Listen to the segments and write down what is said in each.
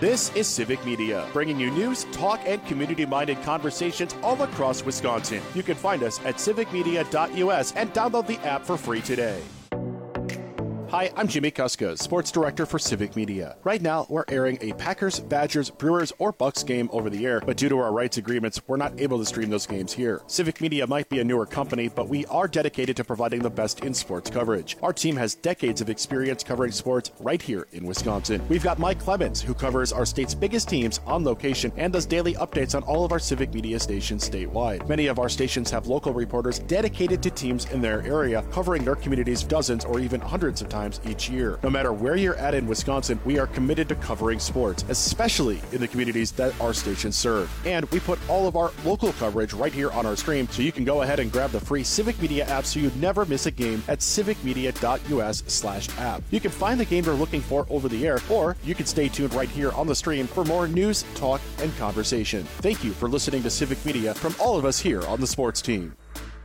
This is Civic Media, bringing you news, talk, and community-minded conversations all across Wisconsin. You can find us at civicmedia.us and download the app for free today. Hi, I'm Jimmy Kuska, Sports Director for Civic Media. Right now, we're airing a Packers, Badgers, Brewers, or Bucks game over the air, but due to our rights agreements, we're not able to stream those games here. Civic Media might be a newer company, but we are dedicated to providing the best in sports coverage. Our team has decades of experience covering sports right here in Wisconsin. We've got Mike Clemens, who covers our state's biggest teams on location and does daily updates on all of our Civic Media stations statewide. Many of our stations have local reporters dedicated to teams in their area, covering their communities dozens or even hundreds of times each year. No matter where you're at in Wisconsin, we are committed to covering sports, especially in the communities that our stations serve. And we put all of our local coverage right here on our stream, so you can go ahead and grab the free Civic Media app so you never miss a game at civicmedia.us/app. You can find the game you're looking for over the air, or you can stay tuned right here on the stream for more news, talk, and conversation. Thank you for listening to Civic Media from all of us here on the sports team.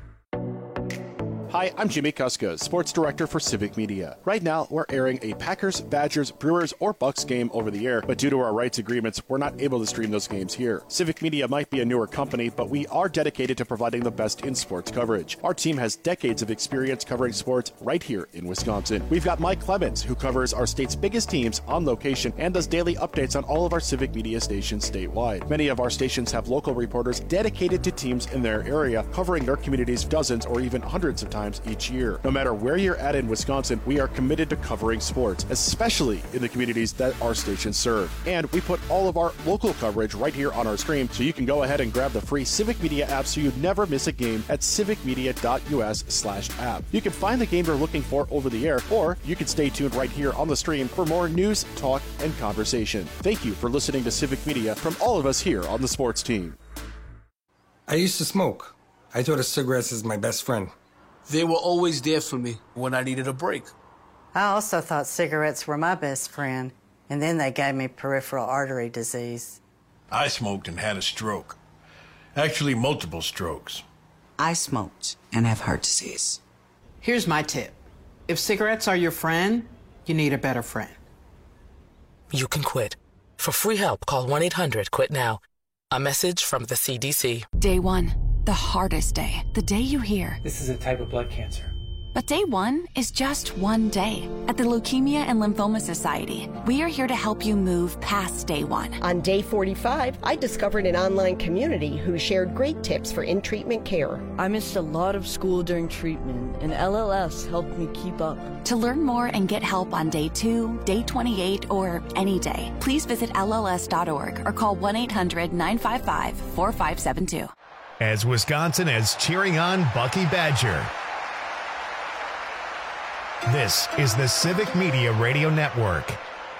Hi, I'm Jimmy Kuska, Sports Director for Civic Media. Right now, we're airing a Packers, Badgers, Brewers, or Bucks game over the air, but due to our rights agreements, we're not able to stream those games here. Civic Media might be a newer company, but we are dedicated to providing the best in sports coverage. Our team has decades of experience covering sports right here in Wisconsin. We've got Mike Clemens, who covers our state's biggest teams on location and does daily updates on all of our Civic Media stations statewide. Many of our stations have local reporters dedicated to teams in their area, covering their communities dozens or even hundreds of times each year. No matter where you're at in Wisconsin, we are committed to covering sports, especially in the communities that our stations serve. And we put all of our local coverage right here on our stream, so you can go ahead and grab the free Civic Media app so you never miss a game at civicmedia.us/app. You can find the game you're looking for over the air, or you can stay tuned right here on the stream for more news, talk, and conversation. Thank you for listening to Civic Media from all of us here on the sports team. I used to smoke. I thought of cigarettes as my best friend. They were always there for me when I needed a break. I also thought cigarettes were my best friend, and then they gave me peripheral artery disease. I smoked and had a stroke. Actually, multiple strokes. I smoked and have heart disease. Here's my tip. If cigarettes are your friend, you need a better friend. You can quit. For free help, call 1-800-QUIT-NOW. A message from the CDC. Day one. The hardest day, the day you hear, this is a type of blood cancer. But day one is just one day. At the Leukemia and Lymphoma Society, we are here to help you move past day one. On day 45, I discovered an online community who shared great tips for in-treatment care. I missed a lot of school during treatment, and LLS helped me keep up. To learn more and get help on day 2, day 28, or any day, please visit LLS.org or call 1-800-955-4572. As Wisconsin is cheering on Bucky Badger. This is the Civic Media Radio Network.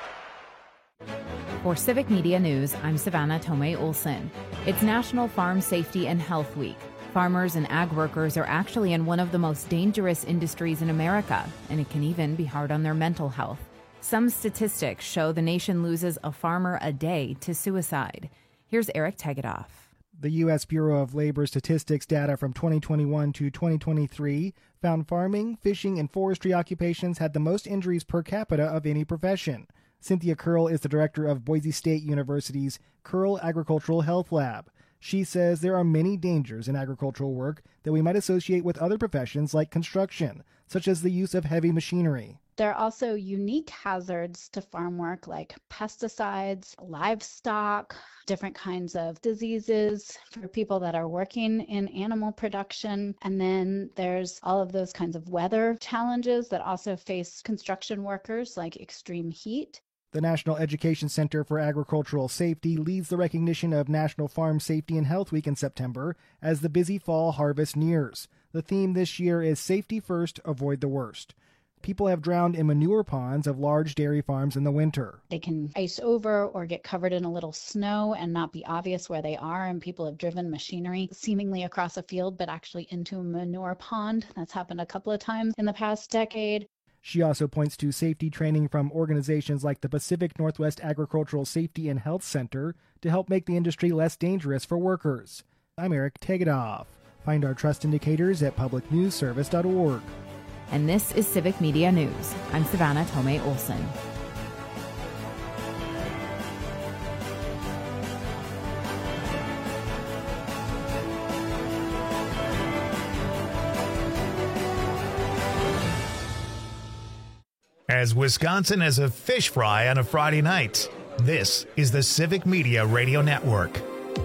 For Civic Media News, I'm Savannah Tomei Olson. It's National Farm Safety and Health Week. Farmers and ag workers are actually in one of the most dangerous industries in America, and it can even be hard on their mental health. Some statistics show the nation loses a farmer a day to suicide. Here's Eric Tegedoff. The U.S. Bureau of Labor Statistics data from 2021 to 2023 found farming, fishing, and forestry occupations had the most injuries per capita of any profession. Cynthia Curl is the director of Boise State University's Curl Agricultural Health Lab. She says there are many dangers in agricultural work that we might associate with other professions like construction, such as the use of heavy machinery. There are also unique hazards to farm work like pesticides, livestock, different kinds of diseases for people that are working in animal production. And then there's all of those kinds of weather challenges that also face construction workers, like extreme heat. The National Education Center for Agricultural Safety leads the recognition of National Farm Safety and Health Week in September as the busy fall harvest nears. The theme this year is Safety First, Avoid the Worst. People have drowned in manure ponds of large dairy farms in the winter. They can ice over or get covered in a little snow and not be obvious where they are, and people have driven machinery seemingly across a field but actually into a manure pond. That's happened a couple of times in the past decade. She also points to safety training from organizations like the Pacific Northwest Agricultural Safety and Health Center to help make the industry less dangerous for workers. I'm Eric Tegedoff. Find our trust indicators at publicnewsservice.org. And this is Civic Media News. I'm Savannah Tomei Olson. as Wisconsin as a fish fry on a Friday night. This is the Civic Media Radio Network.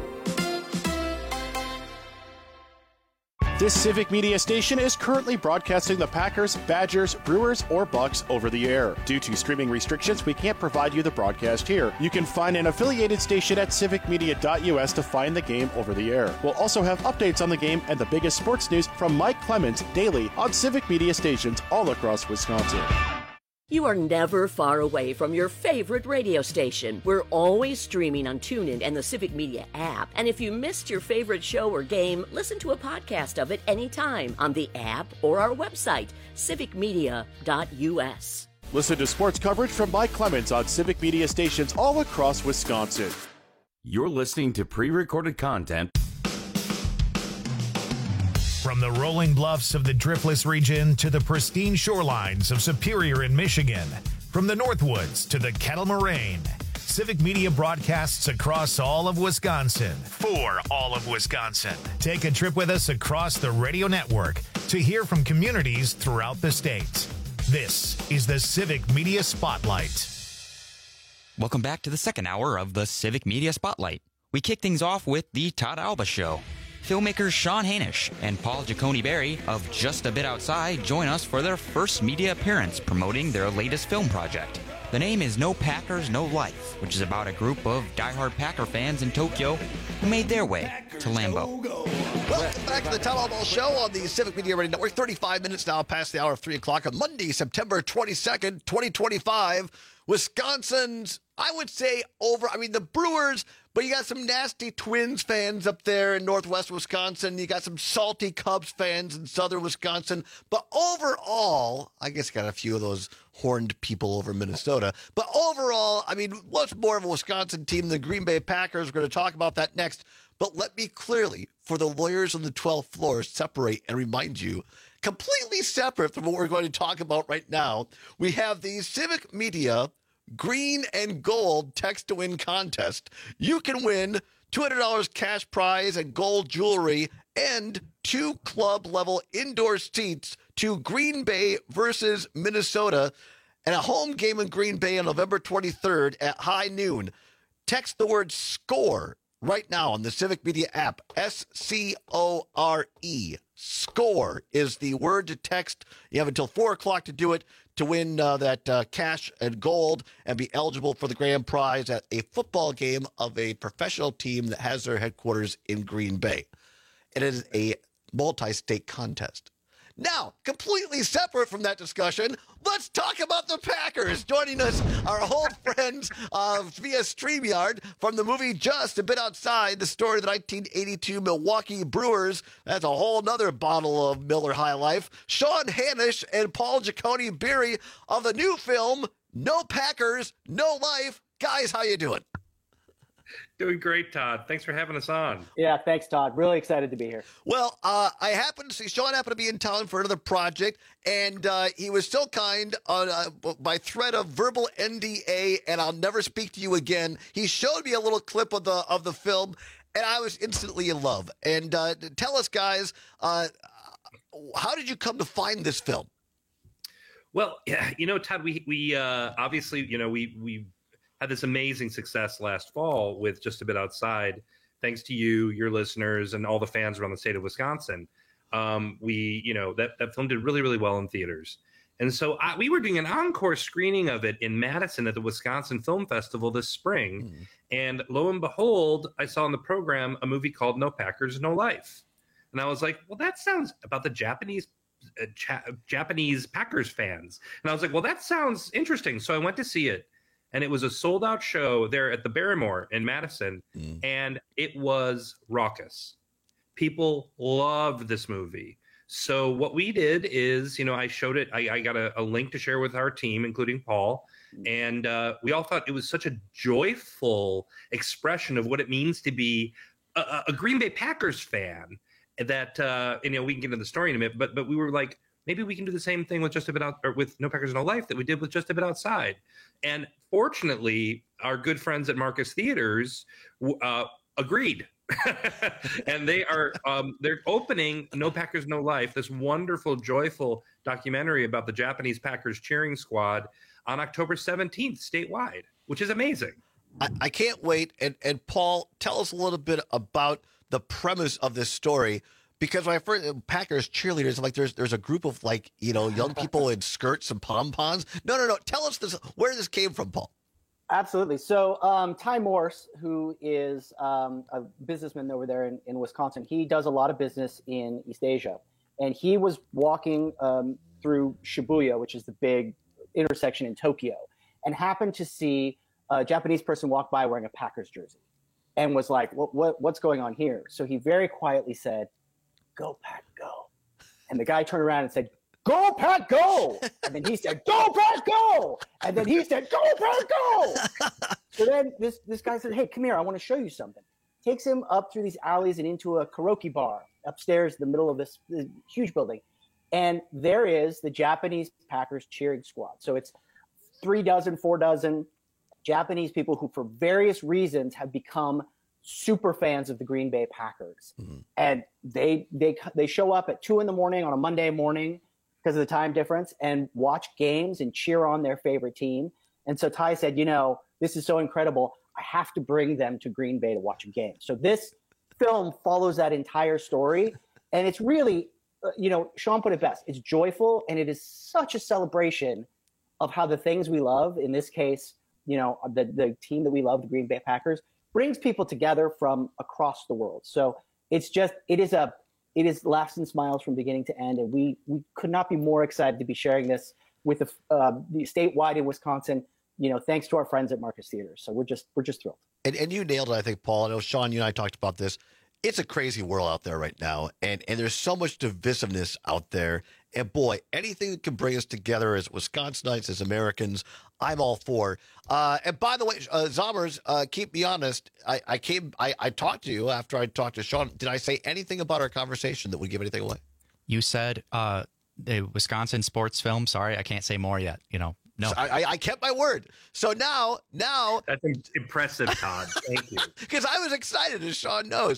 This Civic Media station is currently broadcasting the Packers, Badgers, Brewers, or Bucks over the air. Due to streaming restrictions, we can't provide you the broadcast here. You can find an affiliated station at civicmedia.us to find the game over the air. We'll also have updates on the game and the biggest sports news from Mike Clemens daily on Civic Media stations all across Wisconsin. You are never far away from your favorite radio station. We're always streaming on TuneIn and the Civic Media app. And if you missed your favorite show or game, listen to a podcast of it anytime on the app or our website, civicmedia.us. Listen to sports coverage from Mike Clemens on Civic Media stations all across Wisconsin. You're listening to pre-recorded content. From the rolling bluffs of the Driftless region to the pristine shorelines of Superior in Michigan, from the Northwoods to the Kettle Moraine, Civic Media broadcasts across all of Wisconsin for all of Wisconsin. Take a trip with us across the radio network to hear from communities throughout the state. This is the Civic Media Spotlight. Welcome back to the second hour of the Civic Media Spotlight. We kick things off with the Todd Alba Show. Filmmakers Sean Hanisch and Paul Giacone-Berry of Just a Bit Outside join us for their first media appearance promoting their latest film project. The name is No Packers, No Life, which is about a group of diehard Packer fans in Tokyo who made their way to Lambeau. Welcome back to the Todd Alba Show on the Civic Media Radio Network. 35 minutes now past the hour of 3 o'clock on Monday, September 22nd, 2025. Wisconsin's, I would say, the Brewers, but you got some nasty Twins fans up there in northwest Wisconsin. You got some salty Cubs fans in southern Wisconsin. But overall, I guess you got a few of those horned people over in Minnesota. But overall, what's more of a Wisconsin team than the Green Bay Packers? We're going to talk about that next. But let me clearly, for the lawyers on the 12th floor, separate and remind you, completely separate from what we're going to talk about right now, we have the Civic Media Green and Gold Text to Win contest. You can win $200 cash prize and gold jewelry and 2 club-level indoor seats to Green Bay versus Minnesota and a home game in Green Bay on November 23rd at high noon. Text the word SCORE right now on the Civic Media app, SCORE. SCORE is the word to text. You have until 4 o'clock to do it to win that cash and gold and be eligible for the grand prize at a football game of a professional team that has their headquarters in Green Bay. It is a multi-state contest. Now, completely separate from that discussion, let's talk about the Packers. Joining us, our old friends via StreamYard from the movie Just a Bit Outside, the story of the 1982 Milwaukee Brewers. That's a whole nother bottle of Miller High Life. Sean Hanisch and Paul Giacone-Berry of the new film, No Packers, No Life. Guys, how you doing? Doing great, Todd. Thanks for having us on. Yeah, thanks, Todd. Really excited to be here. Well, I happened to see Sean happened to be in town for another project, and he was so kind by threat of verbal NDA, and I'll never speak to you again. He showed me a little clip of the film, and I was instantly in love. And tell us, guys, how did you come to find this film? Well, yeah, Todd, we obviously, we had this amazing success last fall with Just a Bit Outside, thanks to you, your listeners, and all the fans around the state of Wisconsin. That film did really, really well in theaters. And so we were doing an encore screening of it in Madison at the Wisconsin Film Festival this spring. And lo and behold, I saw in the program a movie called No Packers, No Life. And I was like, well, that sounds about the Japanese Packers fans. And I was like, well, that sounds interesting. So I went to see it. And it was a sold-out show there at the Barrymore in Madison, and it was raucous. People loved this movie. So what we did is, I showed it. I got a link to share with our team, including Paul, and we all thought it was such a joyful expression of what it means to be a Green Bay Packers fan that, we can get into the story in a minute, but we were like, maybe we can do the same thing with with No Packers, No Life that we did with Just a Bit Outside. And fortunately, our good friends at Marcus Theaters agreed. And they are they're opening No Packers, No Life, this wonderful, joyful documentary about the Japanese Packers cheering squad on October 17th statewide, which is amazing. I can't wait. And Paul, tell us a little bit about the premise of this story. Because when I first Packers cheerleaders, like there's a group of young people in skirts and pom-poms. No. Tell us where this came from, Paul. Absolutely. So Ty Morse, who is a businessman over there in Wisconsin, he does a lot of business in East Asia. And he was walking through Shibuya, which is the big intersection in Tokyo, and happened to see a Japanese person walk by wearing a Packers jersey and was like, what's going on here? So he very quietly said, "Go Pack, go." And the guy turned around and said, "Go Pack, go." And then he said, "Go Pack, go." And then he said, "Go Pack, go." So then this guy said, "Hey, come here. I want to show you something." Takes him up through these alleys and into a karaoke bar upstairs in the middle of this huge building. And there is the Japanese Packers cheering squad. So it's 4 Japanese people who, for various reasons, have become super fans of the Green Bay Packers. Mm-hmm. And they show up at 2 a.m. on a Monday morning because of the time difference and watch games and cheer on their favorite team. And so Ty said, this is so incredible. I have to bring them to Green Bay to watch a game. So this film follows that entire story. And it's really, Sean put it best. It's joyful, and it is such a celebration of how the things we love, in this case, the team that we love, the Green Bay Packers, brings people together from across the world. So it is laughs and smiles from beginning to end. And we could not be more excited to be sharing this with the statewide in Wisconsin, thanks to our friends at Marcus Theaters. So we're just thrilled. And you nailed it, I think, Paul. I know, Sean, you and I talked about this. It's a crazy world out there right now. And there's so much divisiveness out there. And boy, anything that can bring us together as Wisconsinites, as Americans, I'm all for. And by the way, Zommers, keep me honest. I talked to you after I talked to Sean. Did I say anything about our conversation that would give anything away? You said the Wisconsin sports film. Sorry, I can't say more yet. No, so I kept my word. So now that's impressive, Todd. Thank you. Because I was excited, as Sean knows.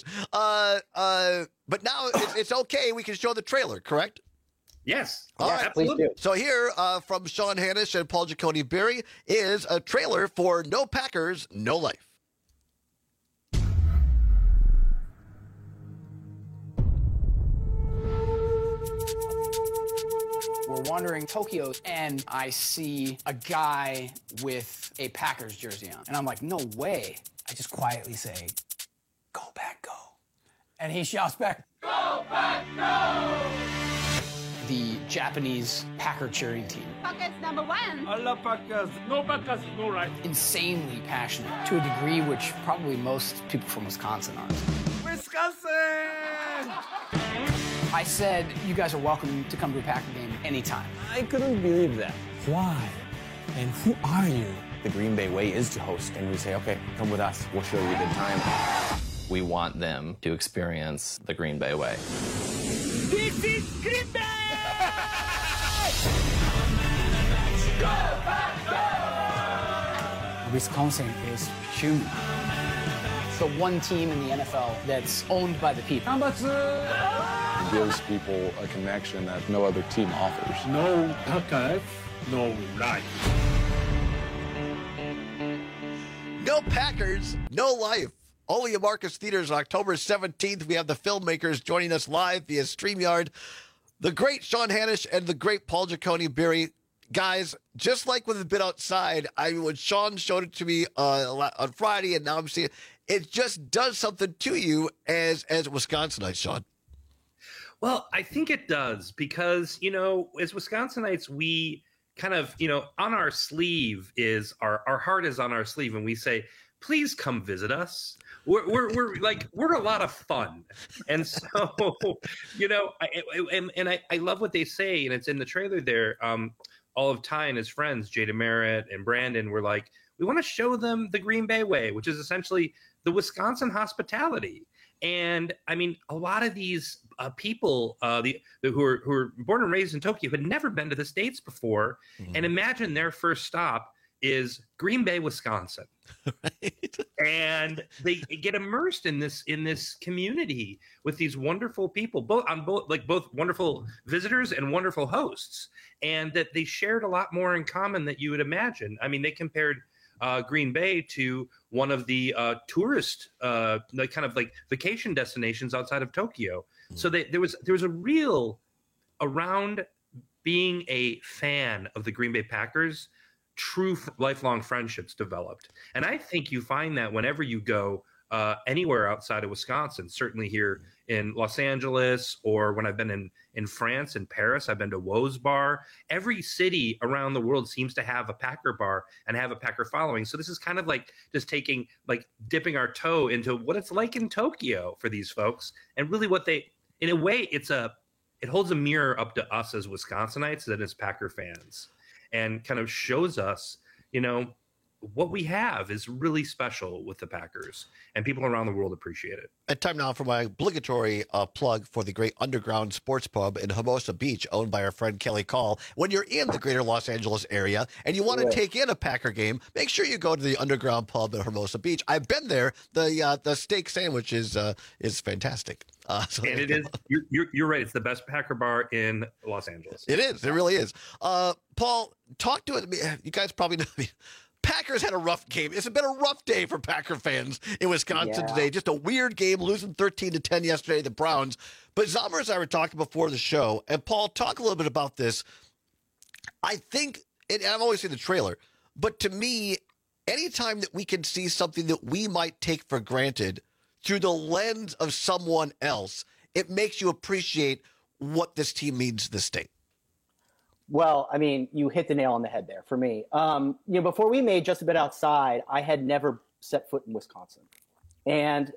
But now it's okay. We can show the trailer, correct? Yes. All right. Absolutely. So here from Sean Hanish and Paul Giacone-Berry is a trailer for No Packers, No Life. We're wandering Tokyo, and I see a guy with a Packers jersey on. And I'm like, no way. I just quietly say, "Go Pack, go." And he shouts back, "Go Pack, go!" The Japanese Packer cheering team. Packers number 1. I love Packers. No Packers, no right. Insanely passionate to a degree which probably most people from Wisconsin aren't. Wisconsin! I said, you guys are welcome to come to a Packer game anytime. I couldn't believe that. Why? And who are you? The Green Bay way is to host, and we say, okay, come with us. We'll show you a good time. We want them to experience the Green Bay way. This is Green Bay! Go, Pack, go! Wisconsin is human. It's the one team in the NFL that's owned by the people. It gives people a connection that no other team offers. No Packers, no life. No Packers, no life. Only at Marcus Theaters on October 17th. We have the filmmakers joining us live via StreamYard. The great Sean Hanish and the great Paul Giacone-Berry. Guys, just like with A Bit Outside, when Sean showed it to me on Friday, and now I'm seeing it just does something to you as Wisconsinites, Sean. Well, I think it does because, as Wisconsinites, we kind of, on our sleeve is our heart is on our sleeve, and we say, please come visit us. We're a lot of fun. And so, I love what they say, and it's in the trailer there. All of Ty and his friends, Jada Merritt and Brandon, were like, we want to show them the Green Bay way, which is essentially the Wisconsin hospitality. And I mean, a lot of these people who are born and raised in Tokyo had never been to the States before. Mm-hmm. And imagine their first stop is Green Bay, Wisconsin. Right. And they get immersed in this community with these wonderful people, both wonderful visitors and wonderful hosts, and that they shared a lot more in common than you would imagine. I mean, they compared Green Bay to one of the tourist vacation destinations outside of Tokyo. So there was a real around being a fan of the Green Bay Packers. True lifelong friendships developed. And I think you find that whenever you go anywhere outside of Wisconsin, certainly here in Los Angeles, or when I've been in France, in Paris, I've been to Woe's Bar. Every city around the world seems to have a Packer bar and have a Packer following. So this is kind of like just dipping our toe into what it's like in Tokyo for these folks. And really what they, in a way, it holds a mirror up to us as Wisconsinites and as Packer fans, and kind of shows us, what we have is really special with the Packers, and people around the world appreciate it. And time now for my obligatory plug for the great Underground Sports Pub in Hermosa Beach, owned by our friend Kelly Call. When you're in the greater Los Angeles area and you want to take in a Packer game, make sure you go to the Underground Pub in Hermosa Beach. I've been there. The steak sandwich is fantastic. And it is. You're right. It's the best Packer bar in Los Angeles. It is. It really is. Paul, talk to it. You guys probably know. Packers had a rough game. It's been a rough day for Packer fans in Wisconsin today. Just a weird game, losing 13-10 yesterday, the Browns. But Zommer and I were talking before the show, and Paul, talk a little bit about this. I think, and I've always seen the trailer, but to me, anytime that we can see something that we might take for granted through the lens of someone else, it makes you appreciate what this team means to the state. Well, I mean, you hit the nail on the head there for me. Before we made Just a Bit Outside, I had never set foot in Wisconsin. And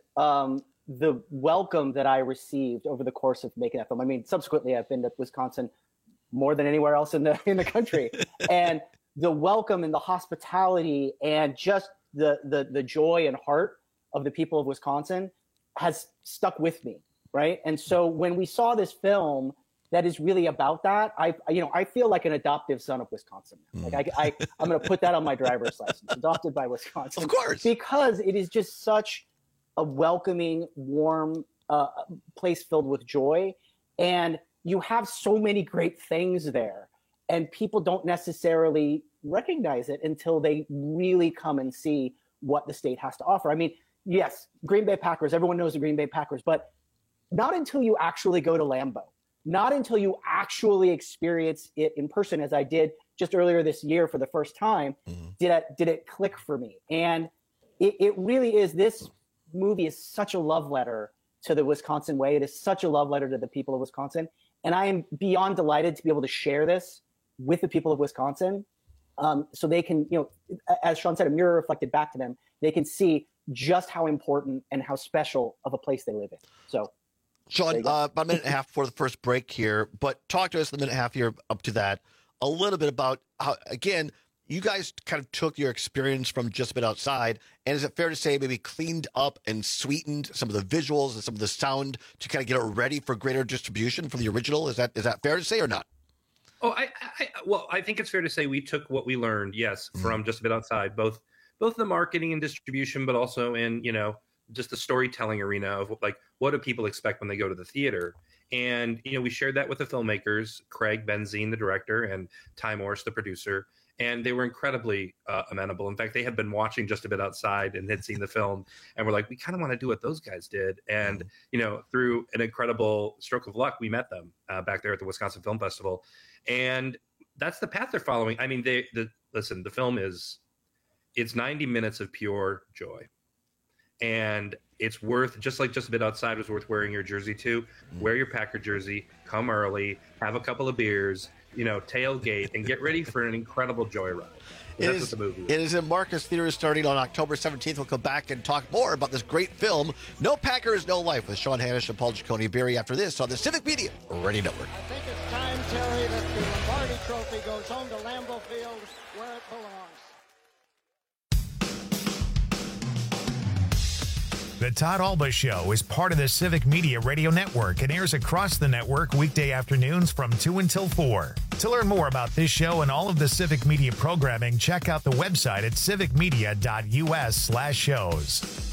the welcome that I received over the course of making that film, I mean, subsequently I've been to Wisconsin more than anywhere else in the country. And the welcome and the hospitality and just the joy and heart of the people of Wisconsin has stuck with me, right? And so when we saw this film that is really about that, I feel like an adoptive son of Wisconsin. Like I'm going to put that on my driver's license, adopted by Wisconsin. Of course. Because it is just such a welcoming, warm place filled with joy. And you have so many great things there. And people don't necessarily recognize it until they really come and see what the state has to offer. I mean, yes, Green Bay Packers, everyone knows the Green Bay Packers, but not until you actually go to Lambeau. Not until you actually experience it in person, as I did just earlier this year for the first time, did it click for me. And it really is. This movie is such a love letter to the Wisconsin way. It is such a love letter to the people of Wisconsin. And I am beyond delighted to be able to share this with the people of Wisconsin, so they can, as Sean said, a mirror reflected back to them. They can see just how important and how special of a place they live in. So. Sean, about a minute and a half before the first break here, but talk to us in the minute and a half here up to that a little bit about how, again, you guys kind of took your experience from Just a Bit Outside, and is it fair to say maybe cleaned up and sweetened some of the visuals and some of the sound to kind of get it ready for greater distribution from the original? Is that fair to say or not? Oh, I think it's fair to say we took what we learned, yes, from Just a Bit Outside, both the marketing and distribution, but also in, just the storytelling arena of like, what do people expect when they go to the theater? And, we shared that with the filmmakers, Craig Benzine, the director, and Ty Morris, the producer, and they were incredibly amenable. In fact, they had been watching Just a Bit Outside and had seen the film and were like, we kind of want to do what those guys did. And, through an incredible stroke of luck, we met them back there at the Wisconsin Film Festival. And that's the path they're following. I mean, listen, the film it's 90 minutes of pure joy. And it's worth, just like Just a Bit Outside was worth wearing your jersey to, wear your Packer jersey, come early, have a couple of beers, tailgate, and get ready for an incredible joyride. That's what the movie is. It is in Marcus Theaters starting on October 17th. We'll come back and talk more about this great film, No Packers, No Life, with Sean Hanish and Paul Giacone-Berry after this on the Civic Media Radio Network. I think it's time, Terry, that the Lombardi Trophy goes home to Lambeau Field where it belongs. The Todd Alba Show is part of the Civic Media Radio Network and airs across the network weekday afternoons from 2 until 4. To learn more about this show and all of the Civic Media programming, check out the website at civicmedia.us/shows.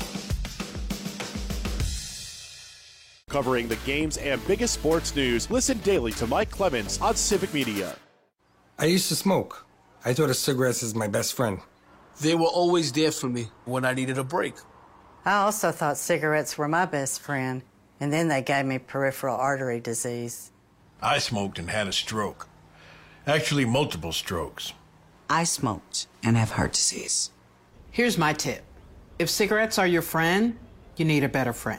Covering the games and biggest sports news, listen daily to Mike Clemens on Civic Media. I used to smoke. I thought of cigarettes as my best friend. They were always there for me when I needed a break. I also thought cigarettes were my best friend, and then they gave me peripheral artery disease. I smoked and had a stroke. Actually, multiple strokes. I smoked and have heart disease. Here's my tip. If cigarettes are your friend, you need a better friend.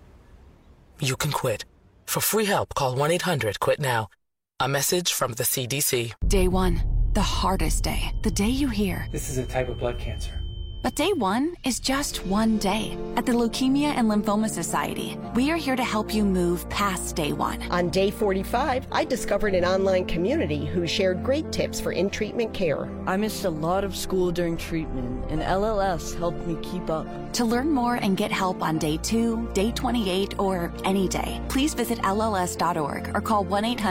You can quit. For free help, call 1-800-QUIT-NOW. A message from the CDC. Day one, the hardest day. The day you hear, this is a type of blood cancer. But day one is just one day. At the Leukemia and Lymphoma Society, we are here to help you move past day one. On day 45, I discovered an online community who shared great tips for in-treatment care. I missed a lot of school during treatment, and LLS helped me keep up. To learn more and get help on day 2, day 28, or any day, please visit LLS.org or call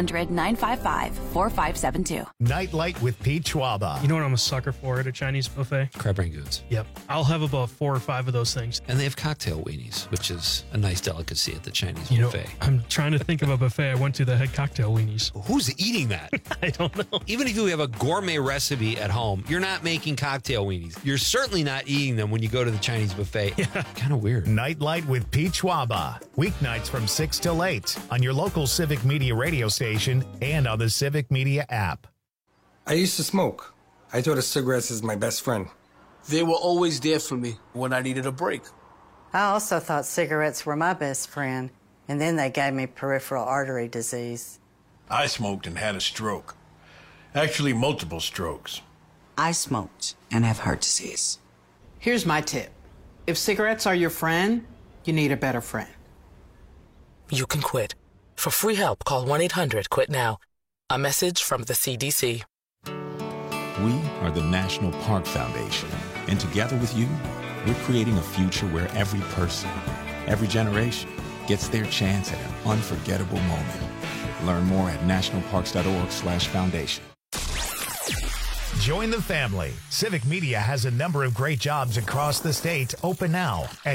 1-800-955-4572. Nightlight with Pete Schwaba. You know what I'm a sucker for at a Chinese buffet? Crab rangoons. Yep. I'll have about 4 or 5 of those things. And they have cocktail weenies, which is a nice delicacy at the Chinese buffet. I'm trying to think of a buffet I went to that had cocktail weenies. Who's eating that? I don't know. Even if you have a gourmet recipe at home, you're not making cocktail weenies. You're certainly not eating them when you go to the Chinese buffet. Yeah. Kind of weird. Nightlight with Pete Schwaba. Weeknights from 6 till 8 on your local Civic Media radio station and on the Civic Media app. I used to smoke. I thought of cigarettes as my best friend. They were always there for me when I needed a break. I also thought cigarettes were my best friend, and then they gave me peripheral artery disease. I smoked and had a stroke. Actually, multiple strokes. I smoked and have heart disease. Here's my tip. If cigarettes are your friend, you need a better friend. You can quit. For free help, call 1-800-QUIT-NOW. A message from the CDC. We are the National Park Foundation, and together with you, we're creating a future where every person, every generation, gets their chance at an unforgettable moment. Learn more at nationalparks.org/foundation. Join the family. Civic Media has a number of great jobs across the state open now at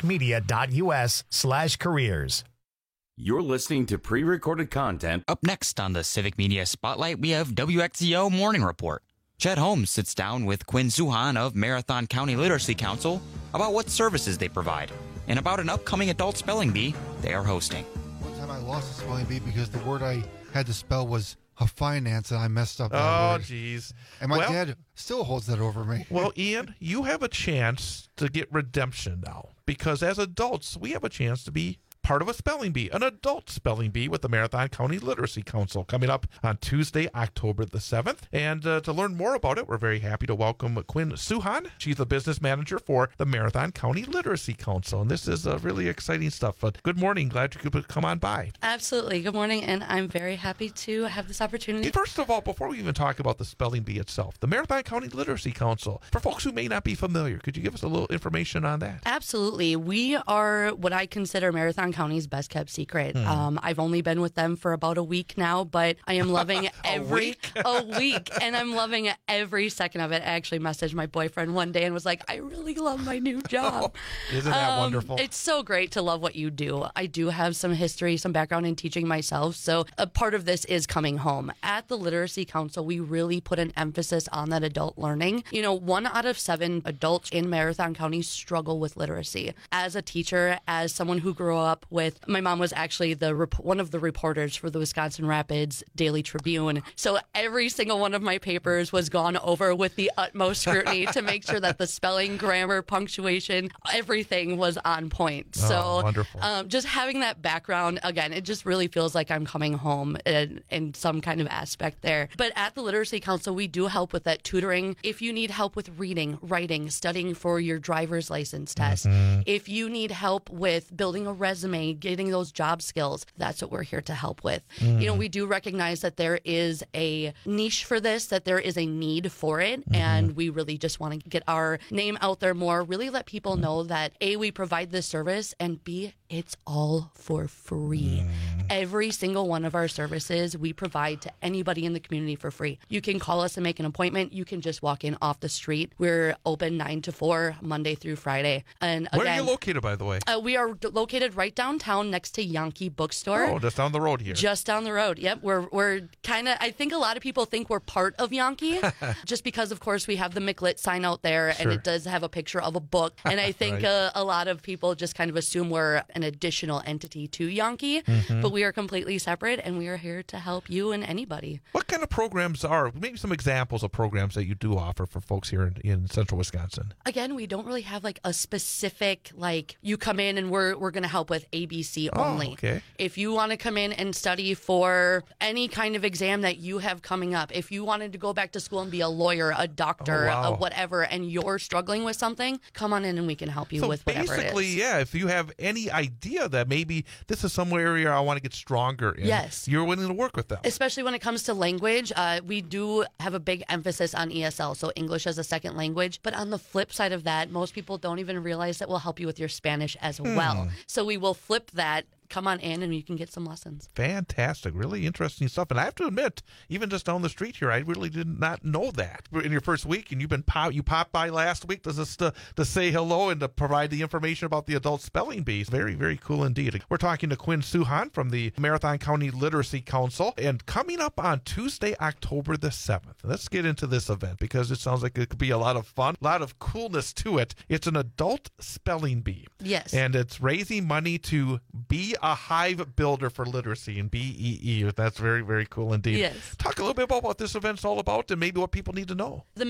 civicmedia.us/careers. You're listening to pre-recorded content. Up next on the Civic Media Spotlight, we have WXZO Morning Report. Chet Holmes sits down with Quinn Suhan of Marathon County Literacy Council about what services they provide and about an upcoming adult spelling bee they are hosting. One time I lost a spelling bee because the word I had to spell was a finance, and I messed up. Oh, geez. And my dad still holds that over me. Well, Ian, you have a chance to get redemption now, because as adults, we have a chance to be part of a spelling bee, an adult spelling bee with the Marathon County Literacy Council coming up on Tuesday, October the 7th. And to learn more about it, we're very happy to welcome Quinn Suhan. She's the business manager for the Marathon County Literacy Council. And this is really exciting stuff. But good morning. Glad you could come on by. Absolutely. Good morning. And I'm very happy to have this opportunity. First of all, before we even talk about the spelling bee itself, the Marathon County Literacy Council, for folks who may not be familiar, could you give us a little information on that? Absolutely. We are what I consider Marathon County's best kept secret. I've only been with them for about a week now, but I am loving a week, and I'm loving every second of it. I actually messaged my boyfriend one day and was like, I really love my new job. Isn't that wonderful? It's so great to love what you do. I do have some history, some background in teaching myself, so a part of this is coming home. At the Literacy Council, we really put an emphasis on that adult learning. 1 out of 7 adults in Marathon County struggle with literacy. As a teacher, as someone who grew up with, my mom was actually one of the reporters for the Wisconsin Rapids Daily Tribune. So every single one of my papers was gone over with the utmost scrutiny to make sure that the spelling, grammar, punctuation, everything was on point. So wonderful. Just having that background, again, it just really feels like I'm coming home in some kind of aspect there. But at the Literacy Council, we do help with that tutoring. If you need help with reading, writing, studying for your driver's license test, if you need help with building a resume, resume, getting those job skills. That's what we're here to help with. We do recognize that there is a niche for this, that there is a need for it, and we really just want to get our name out there more, really let people know that A, we provide this service, and B, it's all for free. Every single one of our services we provide to anybody in the community for free. You can call us and make an appointment. You can just walk in off the street. We're open 9 to 4, Monday through Friday. And again, where are you located, by the way? We are located right downtown next to Yankee Bookstore. Oh, just down the road here. Just down the road. Yep. We're kind of, I think a lot of people think we're part of Yankee just because, of course, we have the McLit sign out there, and it does have a picture of a book. And I think a lot of people just kind of assume we're an additional entity to Yankee, but we are completely separate, and we are here to help you and anybody. What kind of programs are, maybe some examples of programs that you do offer for folks here in central Wisconsin? Again, we don't really have like a specific, like you come in and we're going to help with ABC only. Oh, okay. If you want to come in and study for any kind of exam that you have coming up, if you wanted to go back to school and be a lawyer, a doctor, whatever, and you're struggling with something, come on in and we can help you with whatever it is. Basically, if you have any idea that maybe this is some area I want to get stronger in, you're willing to work with them. Especially when it comes to language, we do have a big emphasis on ESL, so English as a second language. But on the flip side of that, most people don't even realize that we'll help you with your Spanish as well. So we will flip that. Come on in and you can get some lessons. Fantastic. Really interesting stuff. And I have to admit, even just down the street here, I really did not know that. In your first week, and you popped by last week to say hello and to provide the information about the adult spelling bee. Very, very cool indeed. We're talking to Quinn Suhan from the Marathon County Literacy Council. And coming up on Tuesday, October the 7th, let's get into this event because it sounds like it could be a lot of fun, a lot of coolness to it. It's an adult spelling bee. Yes. And it's raising money to be a hive builder for literacy and BEE. That's very, very cool indeed. Yes. Talk a little bit about what this event's all about and maybe what people need to know. The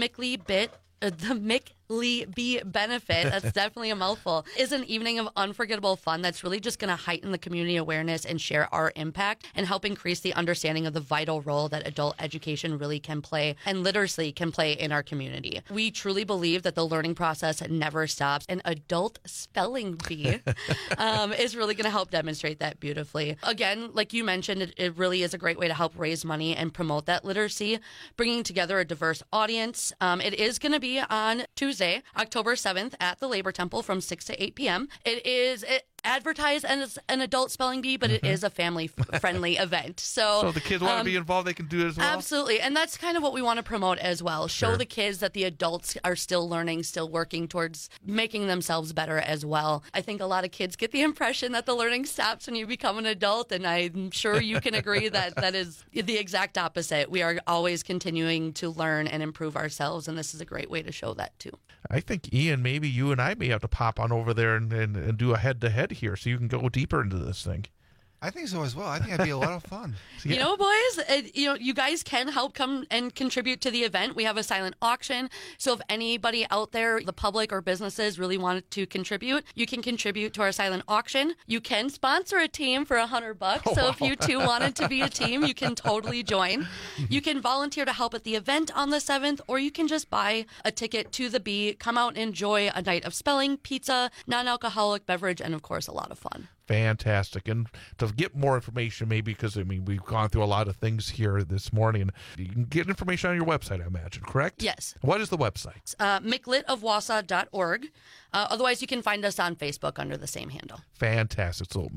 McLee Bee Benefit, that's definitely a mouthful, is an evening of unforgettable fun that's really just going to heighten the community awareness and share our impact and help increase the understanding of the vital role that adult education really can play and literacy can play in our community. We truly believe that the learning process never stops, and adult spelling bee is really going to help demonstrate that beautifully. Again, like you mentioned, it really is a great way to help raise money and promote that literacy, bringing together a diverse audience. It is going to be on Tuesday, October 7th at the Labor Temple from 6 to 8 p.m. It is advertised as an adult spelling bee, but it is a family-friendly event. So the kids want to be involved, they can do it as well? Absolutely. And that's kind of what we want to promote as well. Show the kids that the adults are still learning, still working towards making themselves better as well. I think a lot of kids get the impression that the learning stops when you become an adult, and I'm sure you can agree that that is the exact opposite. We are always continuing to learn and improve ourselves, and this is a great way to show that too. I think, Ian, maybe you and I may have to pop on over there and do a head-to-head here so you can go deeper into this thing. I think so as well. I think that'd be a lot of fun. You know, boys, you guys can help come and contribute to the event. We have a silent auction. So if anybody out there, the public or businesses, really wanted to contribute, you can contribute to our silent auction. You can sponsor a team for $100. So if you too wanted to be a team, you can totally join. You can volunteer to help at the event on the 7th, or you can just buy a ticket to the Bee, come out and enjoy a night of spelling, pizza, non-alcoholic beverage, and of course, a lot of fun. Fantastic. And to get more information, maybe because, we've gone through a lot of things here this morning. You can get information on your website, I imagine, correct? Yes. What is the website? McLitofwausau.org. Otherwise, you can find us on Facebook under the same handle. Fantastic. So